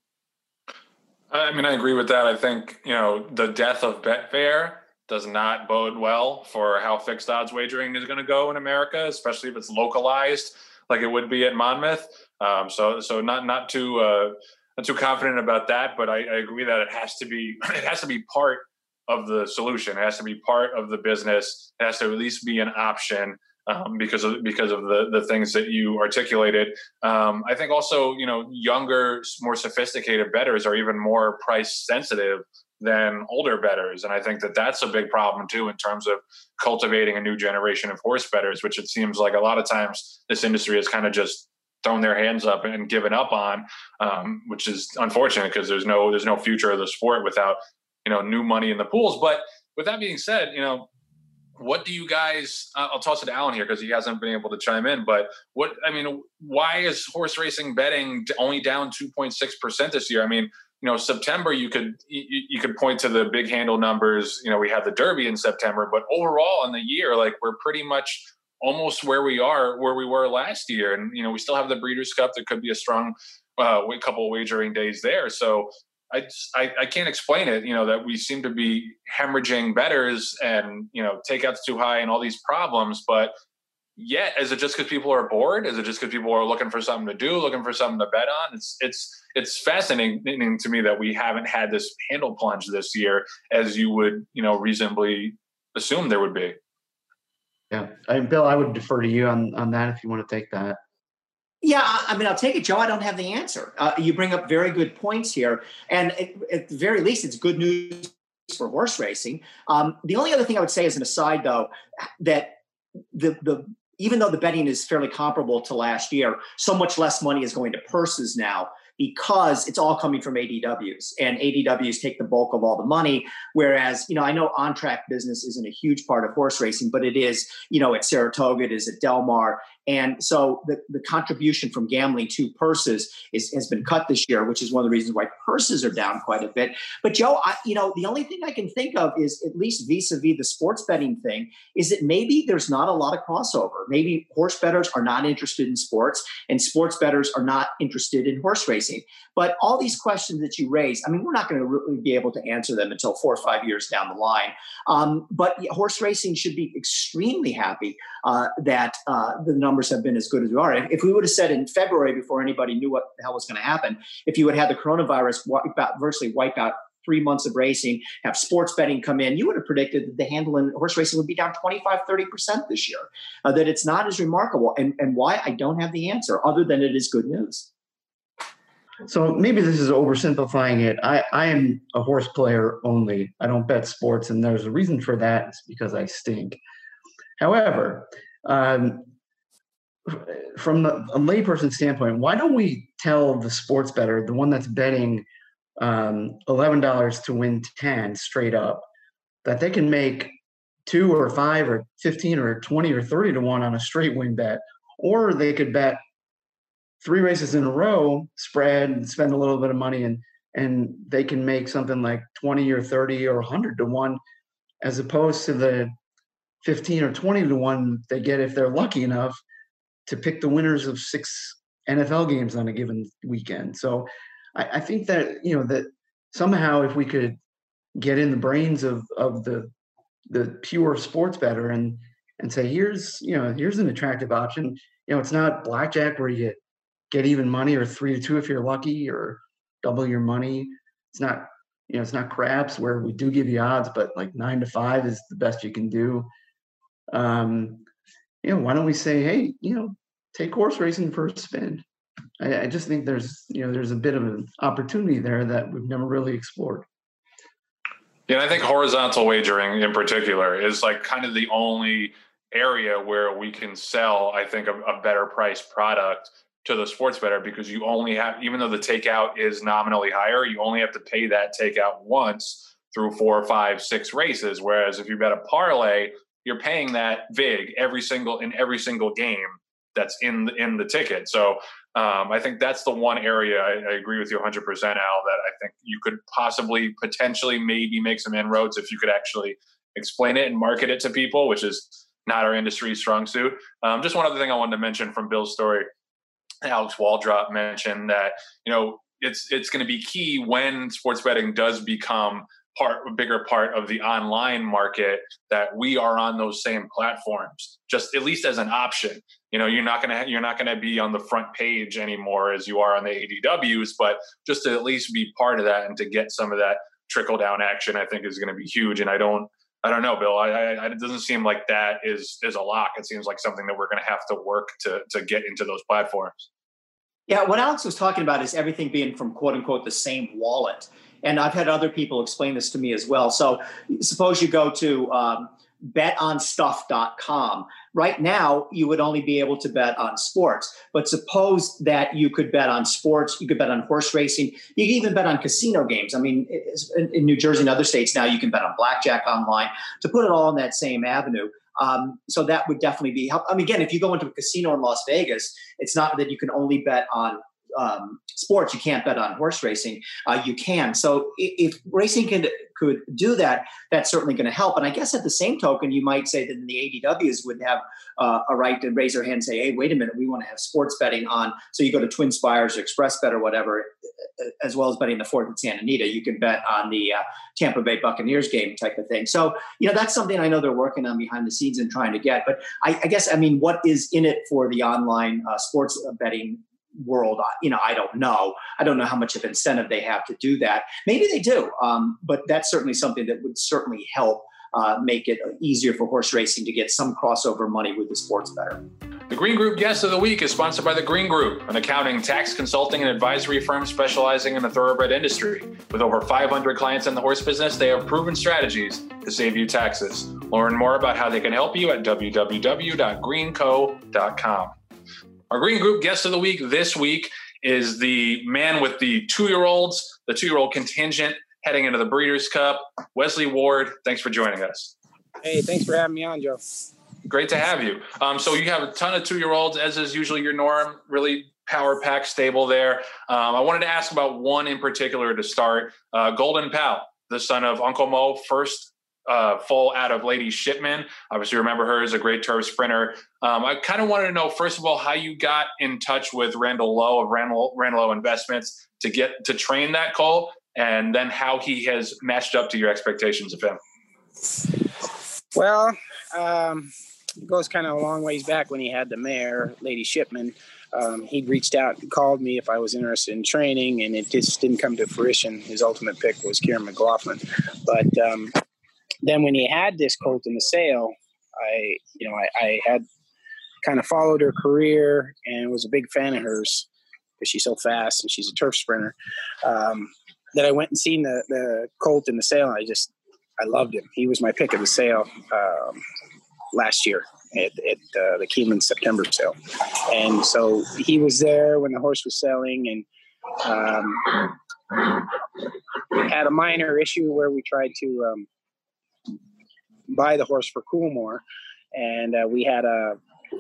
S1: I mean, I agree with that. I think, the death of Betfair does not bode well for how fixed odds wagering is going to go in America, especially if it's localized like it would be at Monmouth. So not too confident about that, but I agree that it has to be part of the solution. It has to be part of the business. It has to at least be an option. Because of the things that you articulated. I think also, younger, more sophisticated bettors are even more price sensitive than older bettors. And I think that that's a big problem too, in terms of cultivating a new generation of horse bettors, which it seems like a lot of times this industry has kind of just thrown their hands up and given up on, which is unfortunate because there's no future of the sport without, new money in the pools. But with that being said, what do you guys, I'll toss it to Alan here because he hasn't been able to chime in, but why is horse racing betting only down 2.6% this year? I mean, September, you could point to the big handle numbers. We had the Derby in September, but overall in the year, like, we're pretty much almost where we were last year. And, we still have the Breeders' Cup. There could be a strong couple of wagering days there. So I can't explain it, that we seem to be hemorrhaging bettors and, takeouts too high and all these problems. But yet, is it just because people are bored? Is it just because people are looking for something to do, looking for something to bet on? It's fascinating to me that we haven't had this handle plunge this year, as you would, reasonably assume there would be.
S4: Yeah. Bill, I would defer to you on that if you want to take that.
S2: Yeah, I mean, I'll take it, Joe. I don't have the answer. You bring up very good points here. And at the very least, it's good news for horse racing. The only other thing I would say as an aside, though, that even though the betting is fairly comparable to last year, so much less money is going to purses now because it's all coming from ADWs, and ADWs take the bulk of all the money. Whereas, I know on-track business isn't a huge part of horse racing, but it is, at Saratoga, it is at Del Mar. And so the contribution from gambling to purses has been cut this year, which is one of the reasons why purses are down quite a bit. But Joe, the only thing I can think of is, at least vis-a-vis the sports betting thing, is that maybe there's not a lot of crossover. Maybe horse bettors are not interested in sports and sports bettors are not interested in horse racing. But all these questions that you raise, I mean, we're not going to really be able to answer them until 4 or 5 years down the line. But horse racing should be extremely happy that the numbers have been as good as we are. If we would have said in February, before anybody knew what the hell was going to happen, if you had had the coronavirus virtually wipe out 3 months of racing, have sports betting come in, you would have predicted that the handle in horse racing would be down 25-30% this year, that it's not as remarkable. And why? I don't have the answer, other than it is good news.
S4: So maybe this is oversimplifying it. I am a horse player only. I don't bet sports, and there's a reason for that. It's because I stink. However, from a layperson standpoint, why don't we tell the sports bettor, the one that's betting $11 to win 10 straight up, that they can make 2 or 5 or 15 or 20 or 30 to 1 on a straight win bet, or they could bet 3 races in a row, spread, and spend a little bit of money, and they can make something like 20 or 30 or 100 to 1, as opposed to the 15 or 20 to 1 they get if they're lucky enough to pick the winners of 6 NFL games on a given weekend. So I think that, that somehow if we could get in the brains of the pure sports bettor and say, here's an attractive option. It's not blackjack where you get even money, or 3 to 2 if you're lucky, or double your money. It's not, it's not craps where we do give you odds, but like 9 to 5 is the best you can do. Why don't we say, hey, take horse racing for a spin? I just think there's a bit of an opportunity there that we've never really explored.
S1: Yeah, I think horizontal wagering in particular is like kind of the only area where we can sell, I think, a better priced product to the sports bettor, because you only have, even though the takeout is nominally higher, you only have to pay that takeout once through 4, 5, 6 races. Whereas if you bet a parlay, you're paying that vig in every single game that's in the ticket. So I think that's the one area I agree with you 100%, Al, that I think you could potentially maybe make some inroads if you could actually explain it and market it to people, which is not our industry's strong suit. Just one other thing I wanted to mention from Bill's story. Alex Waldrop mentioned that, it's going to be key when sports betting does become a bigger part of the online market, that we are on those same platforms, just at least as an option. You're not going to be on the front page anymore as you are on the ADWs, but just to at least be part of that and to get some of that trickle down action, I think is going to be huge. And I don't know, Bill. It doesn't seem like that is a lock. It seems like something that we're going to have to work to get into those platforms.
S2: Yeah, what Alex was talking about is everything being from quote unquote the same wallet. And I've had other people explain this to me as well. So suppose you go to betonstuff.com. Right now, you would only be able to bet on sports. But suppose that you could bet on sports, you could bet on horse racing, you can even bet on casino games. I mean, in New Jersey and other states now, you can bet on blackjack online. To put it all in that same avenue. So that would definitely be help. I mean, again, if you go into a casino in Las Vegas, it's not that you can only bet on sports. You can't bet on horse racing. You can. So if racing could do that, that's certainly going to help. And I guess at the same token, you might say that the ADWs would have a right to raise their hand and say, hey, wait a minute, we want to have sports betting on. So you go to Twin Spires or Express Bet or whatever, as well as betting the Fourth at Santa Anita. You can bet on the Tampa Bay Buccaneers game type of thing. So, that's something I know they're working on behind the scenes and trying to get. But I guess, what is in it for the online sports betting world? I don't know. I don't know how much of incentive they have to do that. Maybe they do. But that's certainly something that would certainly help make it easier for horse racing to get some crossover money with the sports bettor.
S1: The Green Group Guest of the Week is sponsored by The Green Group, an accounting, tax, consulting, and advisory firm specializing in the thoroughbred industry. With over 500 clients in the horse business, they have proven strategies to save you taxes. Learn more about how they can help you at www.greenco.com. Our Green Group Guest of the Week this week is the man with the 2-year-olds, the 2-year-old contingent heading into the Breeders' Cup, Wesley Ward. Thanks for joining us.
S6: Hey, thanks for having me on, Joe.
S1: Great to have you. So you have a ton of 2-year-olds, as is usually your norm, really power-packed stable there. I wanted to ask about one in particular to start. Golden Pal, the son of Uncle Mo, first full out of Lady Shipman. Obviously remember her as a great turf sprinter. I kind of wanted to know, first of all, how you got in touch with Randall Lowe of Randall Lowe Investments to get to train that colt, and then how he has matched up to your expectations of him.
S6: Well, it goes kind of a long ways back when he had the mare, Lady Shipman. He'd reached out and called me if I was interested in training, and it just didn't come to fruition. His ultimate pick was Kieran McLaughlin. But then when he had this colt in the sale, I had kind of followed her career and was a big fan of hers because she's so fast and she's a turf sprinter. That I went and seen the colt in the sale. And I loved him. He was my pick of the sale last year at the Keeneland September sale. And so he was there when the horse was selling, and had a minor issue where we tried to buy the horse for Coolmore, and we had a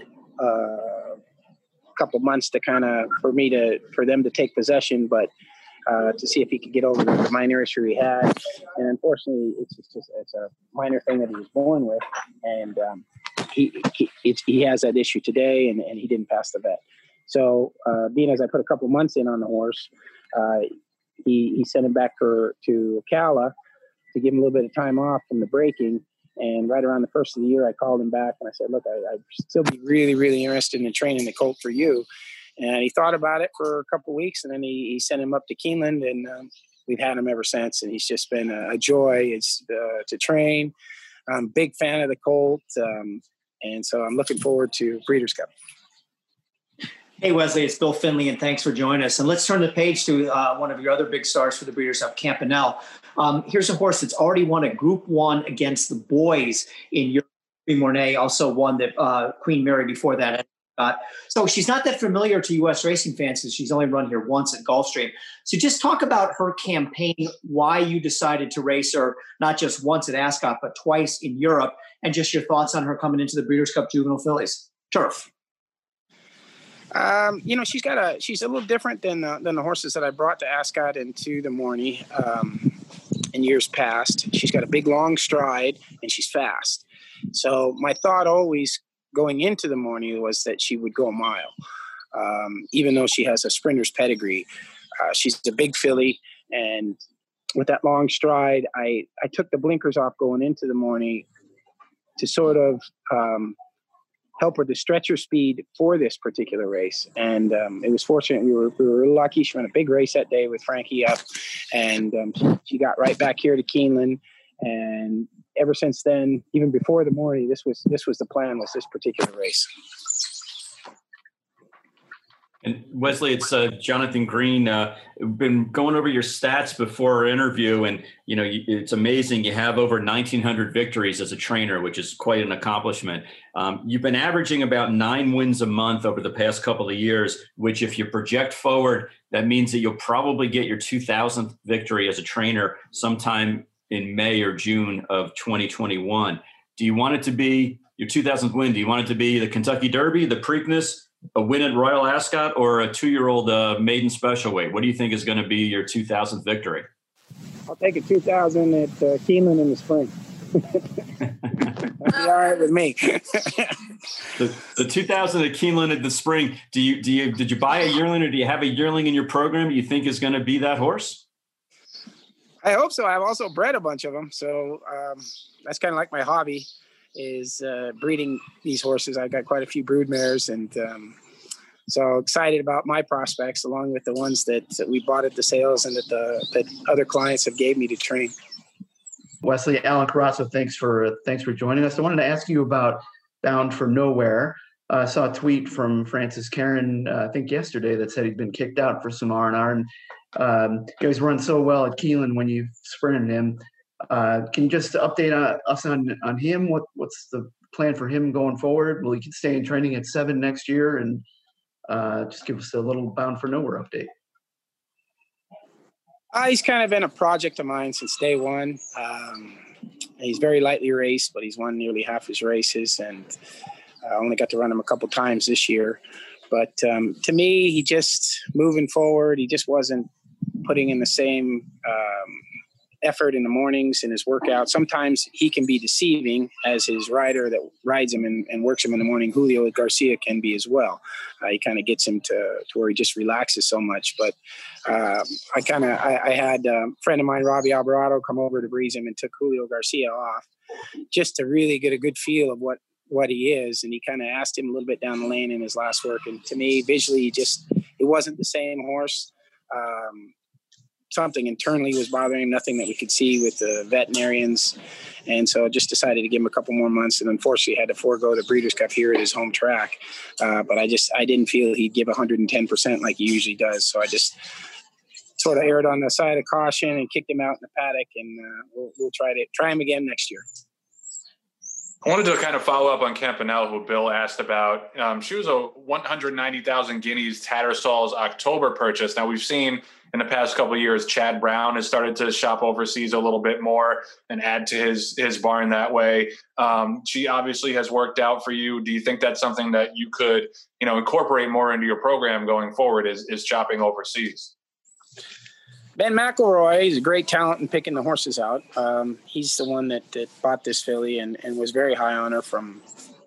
S6: couple months to for them to take possession, but to see if he could get over the minor issue he had. And unfortunately, it's a minor thing that he was born with, and he has that issue today, and he didn't pass the vet. So being as I put a couple months in on the horse, he sent him back to Ocala to give him a little bit of time off from the breaking. And right around the first of the year, I called him back and I said, look, I'd still be really, really interested in training the colt for you. And he thought about it for a couple of weeks, and then he sent him up to Keeneland, and we've had him ever since. And he's just been a joy to train. I'm a big fan of the colt. And so I'm looking forward to Breeders' Cup.
S2: Hey, Wesley, it's Bill Finley, and thanks for joining us. And let's turn the page to one of your other big stars for the Breeders' Cup, Campanelle. Here's a horse that's already won a Group 1 against the boys in Europe. Mornay also won the Queen Mary before that. So she's not that familiar to U.S. racing fans because she's only run here once at Gulfstream. So just talk about her campaign, why you decided to race her, not just once at Ascot, but twice in Europe, and just your thoughts on her coming into the Breeders' Cup Juvenile Fillies Turf.
S6: She's a little different than the horses that I brought to Ascot and to the Morny in years past. She's got a big, long stride, and she's fast. So my thought always going into the Morny was that she would go a mile, even though she has a sprinter's pedigree. She's a big filly, and with that long stride, I took the blinkers off going into the Morny to sort of help her to stretch her speed for this particular race. And it was fortunate. We were lucky. She ran a big race that day with Frankie up, and she got right back here to Keeneland. And ever since then, even before the Morny, this was the plan, was this particular race.
S3: And Wesley, it's Jonathan Green. We've been going over your stats before our interview, and it's amazing. You have over 1,900 victories as a trainer, which is quite an accomplishment. You've been averaging about 9 wins a month over the past couple of years, which, if you project forward, that means that you'll probably get your 2,000th victory as a trainer sometime in May or June of 2021. Do you want it to be your 2,000th win? Do you want it to be the Kentucky Derby, the Preakness, a win at Royal Ascot, or a 2-year-old maiden special weight? What do you think is going to be your 2,000th victory?
S6: I'll take a 2,000 at Keeneland in the spring. That'd be all right with me.
S3: the 2,000 at Keeneland in the spring. Did you buy a yearling, or do you have a yearling in your program you think is going to be that horse?
S6: I hope so. I've also bred a bunch of them, so that's kind of like my hobby, is breeding these horses. I've got quite a few brood mares, and so excited about my prospects, along with the ones that we bought at the sales and that other clients have gave me to train.
S4: Wesley, Alan Carrasco, thanks for joining us. I wanted to ask you about Bound for Nowhere. I saw a tweet from Francis Karen, I think yesterday, that said he'd been kicked out for some R&R, and guys run so well at Keeneland when you sprinted him. Can you just update us on him? What's the plan for him going forward? Will he stay in training at 7 next year? And just give us a little Bound for Nowhere update.
S6: He's kind of been a project of mine since day one. He's very lightly raced, but he's won nearly half his races, and I only got to run him a couple times this year. But to me, he just, moving forward, he just wasn't putting in the same effort in the mornings in his workout. Sometimes he can be deceiving, as his rider that rides him and works him in the morning, Julio Garcia, can be as well. He kind of gets him to where he just relaxes so much. But I had a friend of mine, Robbie Alvarado, come over to breeze him and took Julio Garcia off just to really get a good feel of what he is. And he kind of asked him a little bit down the lane in his last work. And to me, visually, it wasn't the same horse. Something internally was bothering him, nothing that we could see with the veterinarians. And so just decided to give him a couple more months, and unfortunately had to forego the Breeders' Cup here at his home track. But I didn't feel he'd give 110% like he usually does. So I just sort of erred on the side of caution and kicked him out in the paddock, and we'll try him again next year.
S1: I wanted to kind of follow up on Campanelle, who Bill asked about. She was a 190,000 guineas Tattersall's October purchase. Now, we've seen in the past couple of years, Chad Brown has started to shop overseas a little bit more and add to his barn that way. She obviously has worked out for you. Do you think that's something that you could, incorporate more into your program going forward, is shopping overseas?
S6: Ben McElroy, he's a great talent in picking the horses out. He's the one that bought this filly and was very high on her from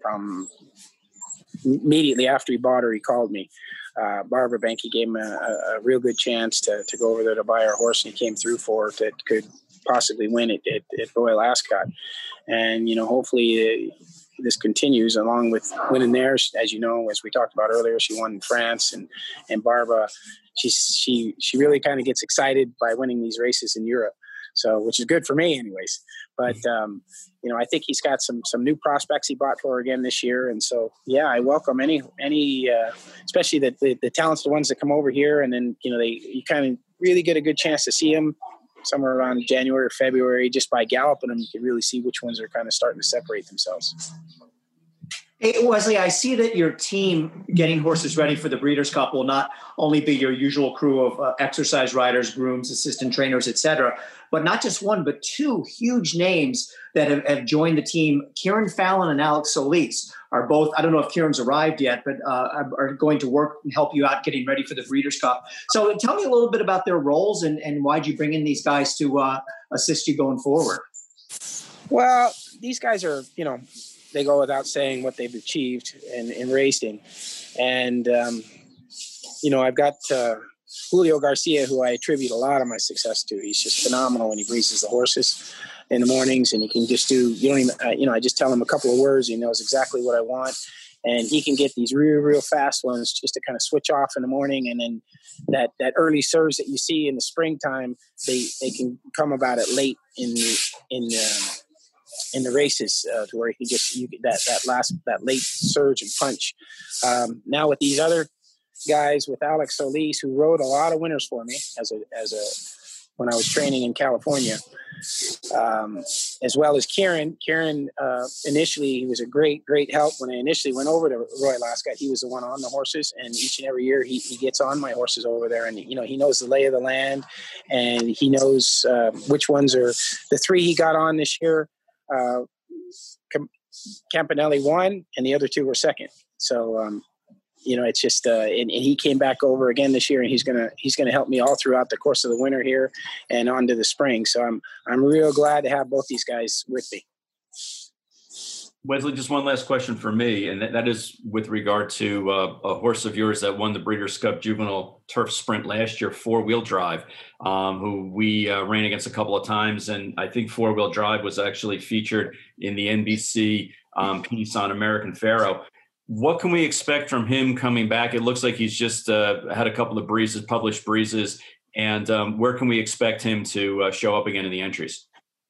S6: immediately after he bought her. He called me. Barbara Benke gave him a real good chance to go over there to buy our horse, and he came through for it that could possibly win it at Royal Ascot. And, hopefully this continues along with winning there. As you know, as we talked about earlier, she won in France, and Barbara, she really kind of gets excited by winning these races in Europe. So, which is good for me anyways. But, I think he's got some new prospects he bought for her again this year. And so, yeah, I welcome any especially the talented ones that come over here. And then, you kind of really get a good chance to see them somewhere around January or February, just by galloping them. You can really see which ones are kind of starting to separate themselves.
S2: Hey, Wesley, I see that your team getting horses ready for the Breeders' Cup will not only be your usual crew of exercise riders, grooms, assistant trainers, et cetera, but not just one, but two huge names that have joined the team. Kieran Fallon and Alex Solis are both, I don't know if Kieran's arrived yet, but are going to work and help you out getting ready for the Breeders' Cup. So tell me a little bit about their roles and why'd you bring in these guys to assist you going forward?
S6: Well, these guys are, they go without saying what they've achieved in racing. And, I've got Julio Garcia, who I attribute a lot of my success to. He's just phenomenal when he breezes the horses in the mornings, and he can just do, I just tell him a couple of words. He knows exactly what I want. And he can get these real, real fast ones just to kind of switch off in the morning. And then that early surge that you see in the springtime, they can come about it late in the races to where you get that late surge and punch. Now with these other guys, with Alex Solis, who rode a lot of winners for me when I was training in California, as well as Kieran. Kieran initially, he was a great help when I initially went over to Royal Ascot. He was the one on the horses, and each and every year he gets on my horses over there, and he knows the lay of the land, and he knows which ones are the three he got on this year. Campanelli won, and the other two were second. So, it's just, and he came back over again this year, and he's gonna help me all throughout the course of the winter here and on to the spring. So I'm real glad to have both these guys with me.
S3: Wesley, just one last question for me, and that is with regard to a horse of yours that won the Breeders' Cup Juvenile Turf Sprint last year, Four Wheel Drive, who we ran against a couple of times, and I think Four Wheel Drive was actually featured in the NBC piece on American Pharoah. What can we expect from him coming back? It looks like he's just had a couple of published breezes, and where can we expect him to show up again in the entries?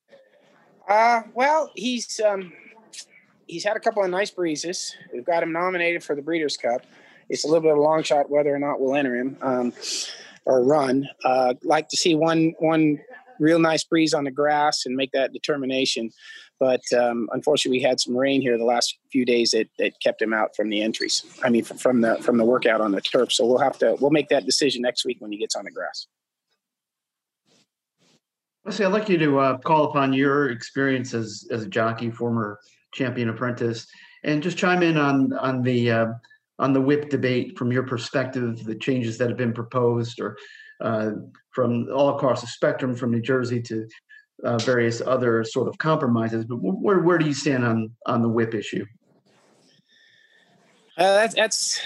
S6: Well, he's had a couple of nice breezes. We've got him nominated for the Breeders' Cup. It's a little bit of a long shot whether or not we'll enter him or run. Like to see one real nice breeze on the grass and make that determination. But unfortunately, we had some rain here the last few days that kept him out from the entries. I mean, from the workout on the turf. So we'll make that decision next week when he gets on the grass.
S4: I'd like you to call upon your experience as a jockey, former champion apprentice, and just chime in on the whip debate from your perspective, the changes that have been proposed, or from all across the spectrum, from New Jersey to various other sort of compromises. But where do you stand on the whip issue?
S6: That's as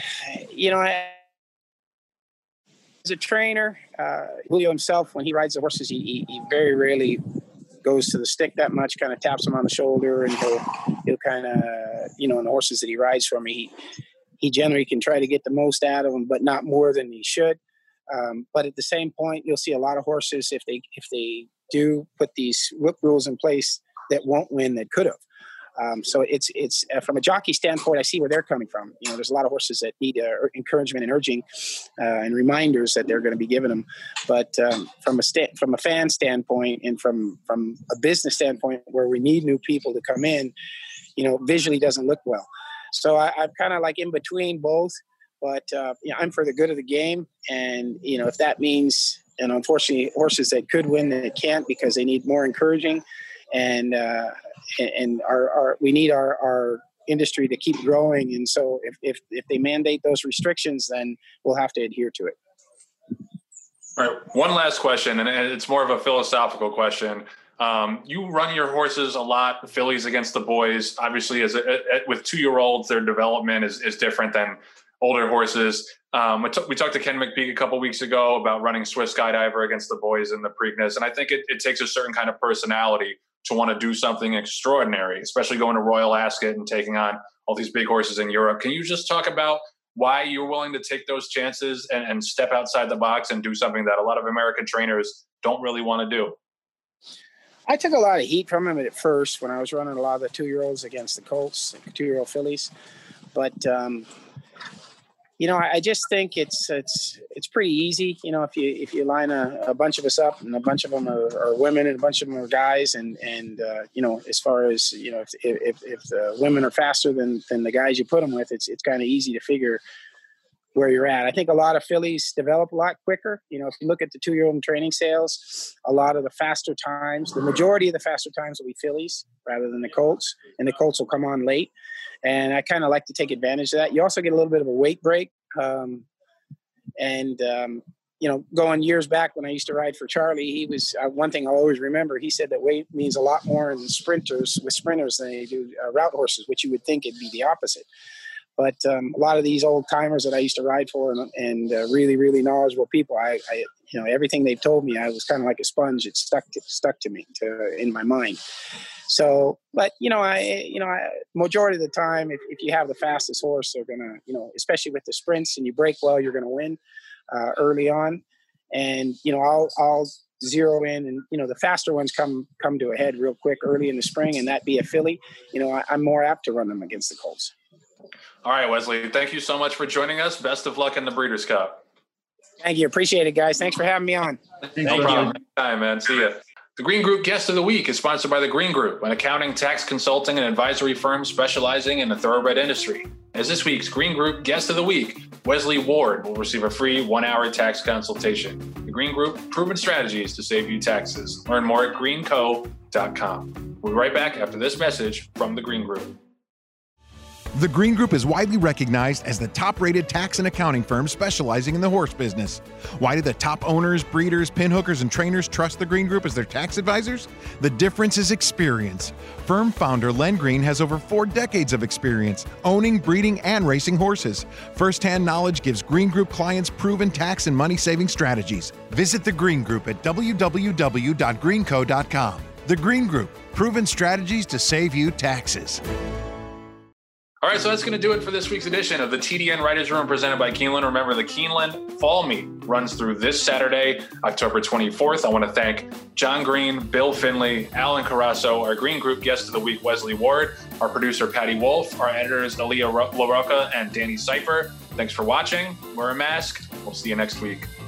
S6: a trainer, Julio himself, when he rides the horses, he very rarely goes to the stick that much, kind of taps him on the shoulder, and he'll kind of, in the horses that he rides for me, he generally can try to get the most out of them, but not more than he should. But at the same point, you'll see a lot of horses, if they do put these whip rules in place, that won't win that could have. So it's from a jockey standpoint, I see where they're coming from. There's a lot of horses that need encouragement and urging and reminders that they're going to be giving them. But from a fan standpoint and from a business standpoint, where we need new people to come in, visually doesn't look well. So I'm kind of like in between both. But I'm for the good of the game, and if that means, and unfortunately, horses that could win that can't because they need more encouraging, and we need our industry to keep growing. And so if they mandate those restrictions, then we'll have to adhere to it.
S1: All right, one last question, and it's more of a philosophical question. You run your horses a lot, fillies against the boys. Obviously, with 2-year-olds, their development is different than older horses. We talked to Ken McPeak a couple weeks ago about running Swiss Skydiver against the boys in the Preakness, and I think it takes a certain kind of personality to want to do something extraordinary, especially going to Royal Ascot and taking on all these big horses in Europe. Can you just talk about why you're willing to take those chances and step outside the box and do something that a lot of American trainers don't really want to do?
S6: I took a lot of heat from him at first when I was running a lot of the 2-year-olds against the colts, 2-year-old fillies. But I just think it's pretty easy. If you line a bunch of us up, and a bunch of them are women and a bunch of them are guys, and as far as if the women are faster than the guys you put them with, it's kind of easy to figure where you're at. I think a lot of fillies develop a lot quicker. If you look at the 2-year-old training sales, a lot of the faster times, the majority of the faster times will be fillies rather than the colts, and the colts will come on late. And I kind of like to take advantage of that. You also get a little bit of a weight break. Going years back when I used to ride for Charlie, he was one thing I'll always remember. He said that weight means a lot more in sprinters than they do route horses, which you would think it'd be the opposite. But a lot of these old timers that I used to ride for and really, really knowledgeable people, I everything they've told me, I was kind of like a sponge. It stuck to me in my mind. So, but majority of the time, if you have the fastest horse, they're gonna, especially with the sprints, and you break well, you're gonna win early on. And I'll zero in, and the faster ones come to a head real quick early in the spring, and that be a filly. I'm more apt to run them against the colts.
S1: All right, Wesley, thank you so much for joining us. Best of luck in the Breeders' Cup.
S6: Thank you. Appreciate it, guys. Thanks for having me on.
S1: No problem. Anytime, man. See ya. The Green Group Guest of the Week is sponsored by The Green Group, an accounting, tax consulting, and advisory firm specializing in the thoroughbred industry. As this week's Green Group Guest of the Week, Wesley Ward will receive a free 1-hour tax consultation. The Green Group, proven strategies to save you taxes. Learn more at greenco.com. We'll be right back after this message from The Green Group.
S7: The Green Group is widely recognized as the top-rated tax and accounting firm specializing in the horse business. Why do the top owners, breeders, pinhookers, and trainers trust the Green Group as their tax advisors? The difference is experience. Firm founder Len Green has over 4 decades of experience owning, breeding, and racing horses. First-hand knowledge gives Green Group clients proven tax and money-saving strategies. Visit the Green Group at www.greenco.com. The Green Group, proven strategies to save you taxes.
S1: All right, so that's going to do it for this week's edition of the TDN Writers Room presented by Keeneland. Remember, the Keeneland Fall Meet runs through this Saturday, October 24th. I want to thank John Green, Bill Finley, Alan Carasso, our Green Group Guest of the Week, Wesley Ward, our producer, Patty Wolf, our editors, Aaliyah LaRocca and Danny Cipher. Thanks for watching. Wear a mask. We'll see you next week.